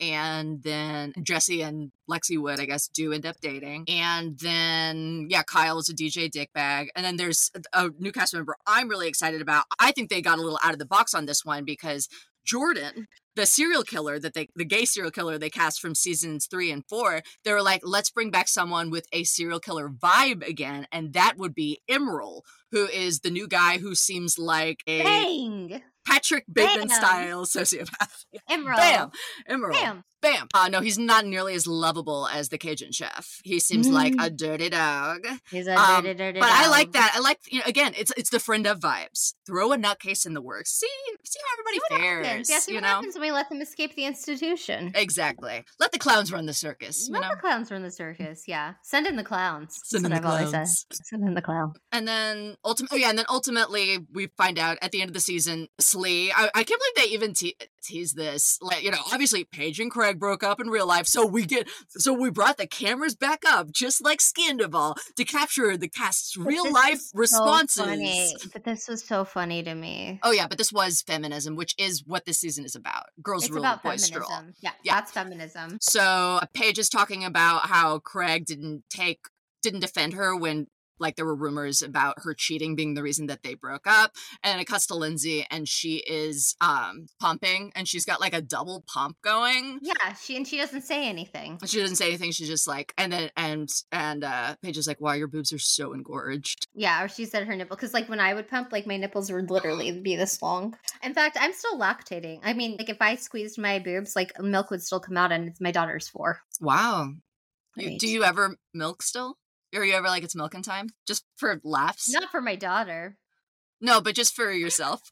And then Jesse and Lexi Wood, I guess, do end up dating. And then, yeah, Kyle is a D J dickbag. And then there's a new cast member I'm really excited about. I think they got a little out of the box on this one because Jordan, the serial killer that they, the gay serial killer they cast from seasons three and four, they were like, let's bring back someone with a serial killer vibe again. And that would be Emerald, who is the new guy who seems like a Bang! Patrick Bateman Bam. style sociopath. Emerald. Bam! Emerald. Bam. Bam. Uh, no, he's not nearly as lovable as the Cajun chef. He seems like a dirty dog. He's a Um, dirty, dirty But I dog. like that. I like, you know, again, it's it's the friend of vibes. Throw a nutcase in the works. See, see how everybody See what fares. happens. Yeah, see you what know? happens when we let them escape the institution. Exactly. Let the clowns run the circus. You Let know. the clowns run the circus. Yeah, send in the clowns. Send That's in what the I've always said. clowns. Send in the clown. And then ultimately, oh yeah, and then ultimately we find out at the end of the season, Slee. I, I can't believe they even te- tease this. Like, you know, obviously Paige and Craig broke up in real life, so we get, so we brought the cameras back up, just like Scandival, to capture the cast's But real this life was so responses. funny. But this was so funny to me. Oh yeah, but this was feminism, which is what this season is about. Girls It's rule, about boys feminism. stroll. Yeah, Yeah. that's feminism. So Paige is talking about how Craig didn't take, didn't defend her when like there were rumors about her cheating being the reason that they broke up. And it cuts to Lindsay, and she is um pumping, and she's got like a double pump going. Yeah, she and she doesn't say anything. She doesn't say anything. She's just like, and then and and uh Paige is like, wow, your boobs are so engorged. Yeah, or she said her nipple, because like when I would pump, like my nipples would literally be this long. In fact, I'm still lactating. I mean, like if I squeezed my boobs, like milk would still come out, and it's my daughter's four. Wow. You, Right. do you ever milk still? Or you ever like it's milking time? Just for laughs? Not for my daughter. No, but just for yourself.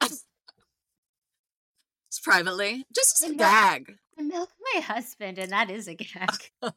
Just privately. Just as a I milk- gag. I milk my husband, and that is a gag.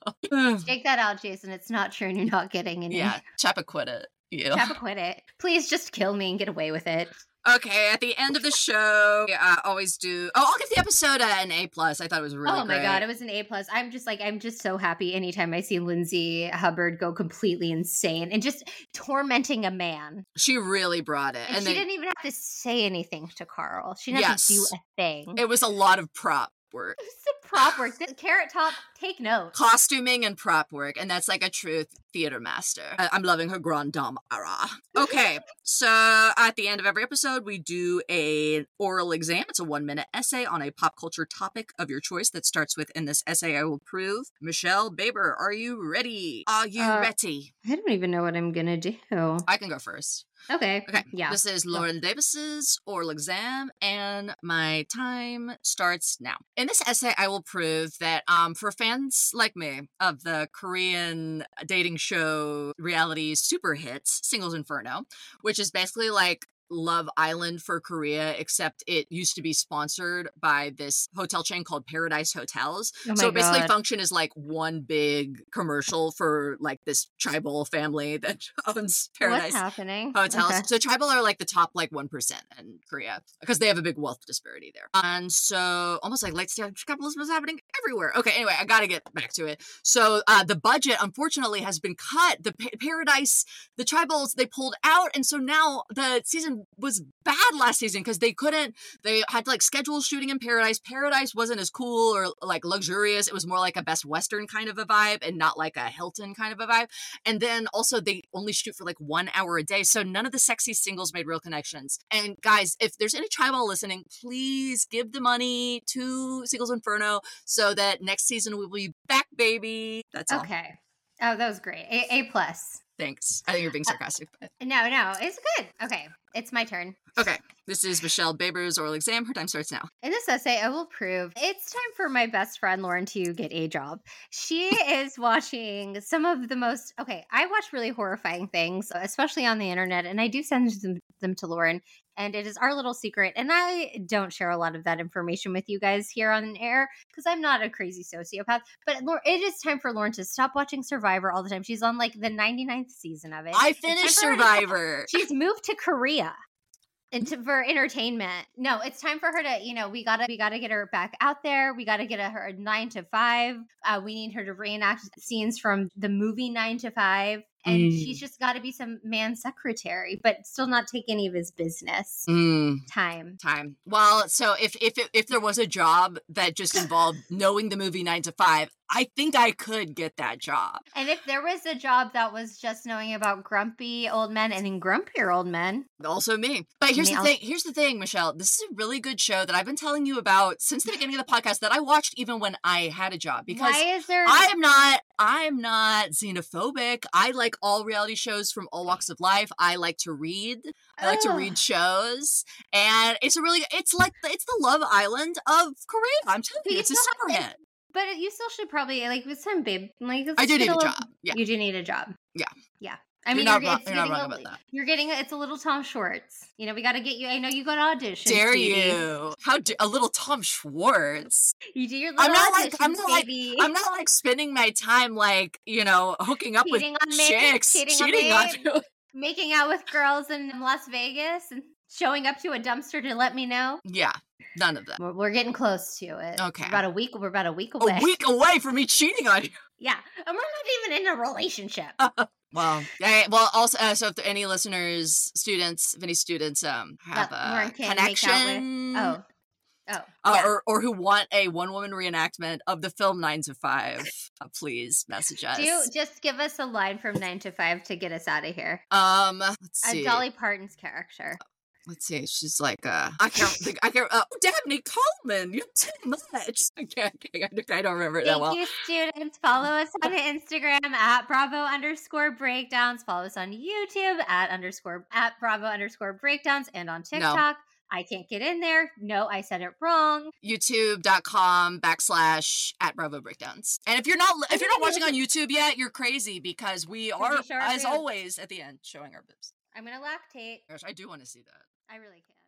Take that out, Jason. It's not true, and you're not getting any. Yeah, Chappa quit it. You. Chappa quit it. Please just kill me and get away with it. Okay, at the end of the show, I always do. Oh, I'll give the episode an A plus. I thought it was really oh my great. god, it was an A plus. I'm just like, I'm just so happy anytime I see Lindsay Hubbard go completely insane and just tormenting a man. She really brought it, And, and she then didn't even have to say anything to Carl. She didn't have to do Yes. a thing. it was a lot of prop work. It was the prop work. The Carrot Top, take note. Costuming and prop work, and that's like a true theater master. I- I'm loving her grand dame ara. Okay, so at the end of every episode, we do a oral exam. It's a one minute essay on a pop culture topic of your choice that starts with, "In this essay, I will prove." Michelle Baber, are you ready? Are you Uh, ready? I don't even know what I'm gonna do. I can go first. Okay. Okay, Yeah. This is Lauren Davis's oral exam, and my time starts now. In this essay, I will prove that um, for fans like me of the Korean dating show reality super hits, Singles Inferno, which is basically like Love Island for Korea, except it used to be sponsored by this hotel chain called Paradise Hotels. Oh my so it basically God. function as like one big commercial for like this tribal family that owns Paradise What's happening? hotels. Okay. So tribal are like the top like one percent in Korea because they have a big wealth disparity there. And so almost like late stage capitalism is happening everywhere. Okay, anyway, I got to get back to it. So uh, the budget unfortunately has been cut. The pa- Paradise, the tribals, they pulled out. And so now the season was bad last season because they couldn't, they had to like schedule shooting in Paradise. Paradise wasn't as cool or like luxurious. It was more like a Best Western kind of a vibe and not like a Hilton kind of a vibe. And then also they only shoot for like one hour a day. So none of the sexy singles made real connections. And guys, if there's any tribal listening, please give the money to Singles Inferno so that next season we will be back, baby. That's all. Okay. Oh, that was great. A, A plus. Thanks. I think you're being sarcastic. But... No, no, it's good. Okay, it's my turn. Okay. This is Michelle Baber's oral exam. Her time starts now. In this essay, I will prove it's time for my best friend Lauren to get a job. She is watching some of the most, okay, I watch really horrifying things, especially on the internet, and I do send them, them to Lauren, and it is our little secret. And I don't share a lot of that information with you guys here on air because I'm not a crazy sociopath. But Lau- it is time for Lauren to stop watching Survivor all the time. She's on like the ninety-ninth season of it. I It's time finished for her to- Survivor. She's moved to Korea into for entertainment. No, it's time for her to, you know, we gotta we gotta get her back out there. We gotta get a, her a nine to five. Uh, we need her to reenact scenes from the movie Nine to Five. And Mm. she's just got to be some man secretary, but still not take any of his business. Mm. Time. Time. Well, so if if it, if there was a job that just involved knowing the movie Nine to Five, I think I could get that job. And if there was a job that was just knowing about grumpy old men and then grumpier old men, Also me. But here's Me the also. thing. Here's the thing, Michelle. This is a really good show that I've been telling you about since the beginning of the podcast that I watched even when I had a job because why is there? I am not I am not xenophobic. I like all reality shows from all walks of life. I like to read. I like to Ugh. read shows. And it's a really it's like it's the Love Island of Korea. I'm telling But you, it's it's a not- super it- hit. But you still should probably like with some babe. Like let's I do get need a little- job. Yeah. You do need a job. Yeah. Yeah. I You're mean, not you're, wrong- it's you're not getting wrong a, about that. You're getting a, it's a little Tom Schwartz. You know, we got to get you. I know you got auditions. Dare baby. you? How da- a little Tom Schwartz. You do your little I'm not like I'm auditions, not like baby. I'm not like spending my time like you know hooking up Cheating with on me, chicks, cheating on cheating me. on you. making out with girls in Las Vegas and showing up to a dumpster to let me know. Yeah, none of that. We're, we're getting close to it. Okay. We're about a week. We're about a week away. A week away from me cheating on you. Yeah, and we're not even in a relationship. Well, yeah, well, also, uh, so if there any listeners, students, if any students um have That Lauren a can make out with- connection, Oh, Oh, uh, yeah. or or who want a one woman reenactment of the film Nine to Five, uh, please message us. Do just give us a line from Nine to Five to get us out of here. Um, let's A see. Dolly Parton's character. Let's see. She's like, uh, I can't think. I can't. Uh, oh, Dabney Coleman, you're too much. I can't. I don't remember it that Thank well. you, students. Follow us on Instagram at Bravo underscore breakdowns. Follow us on YouTube at underscore at Bravo underscore breakdowns and on TikTok. I can't get in there. No, I said it wrong. YouTube.com backslash at Bravo Breakdowns. And if you're not if you're not gonna watching on YouTube yet, you're crazy because we are, we show our as boobs. always, at the end, showing our boobs. I'm gonna lactate. Gosh, I do want to see that. I really can't.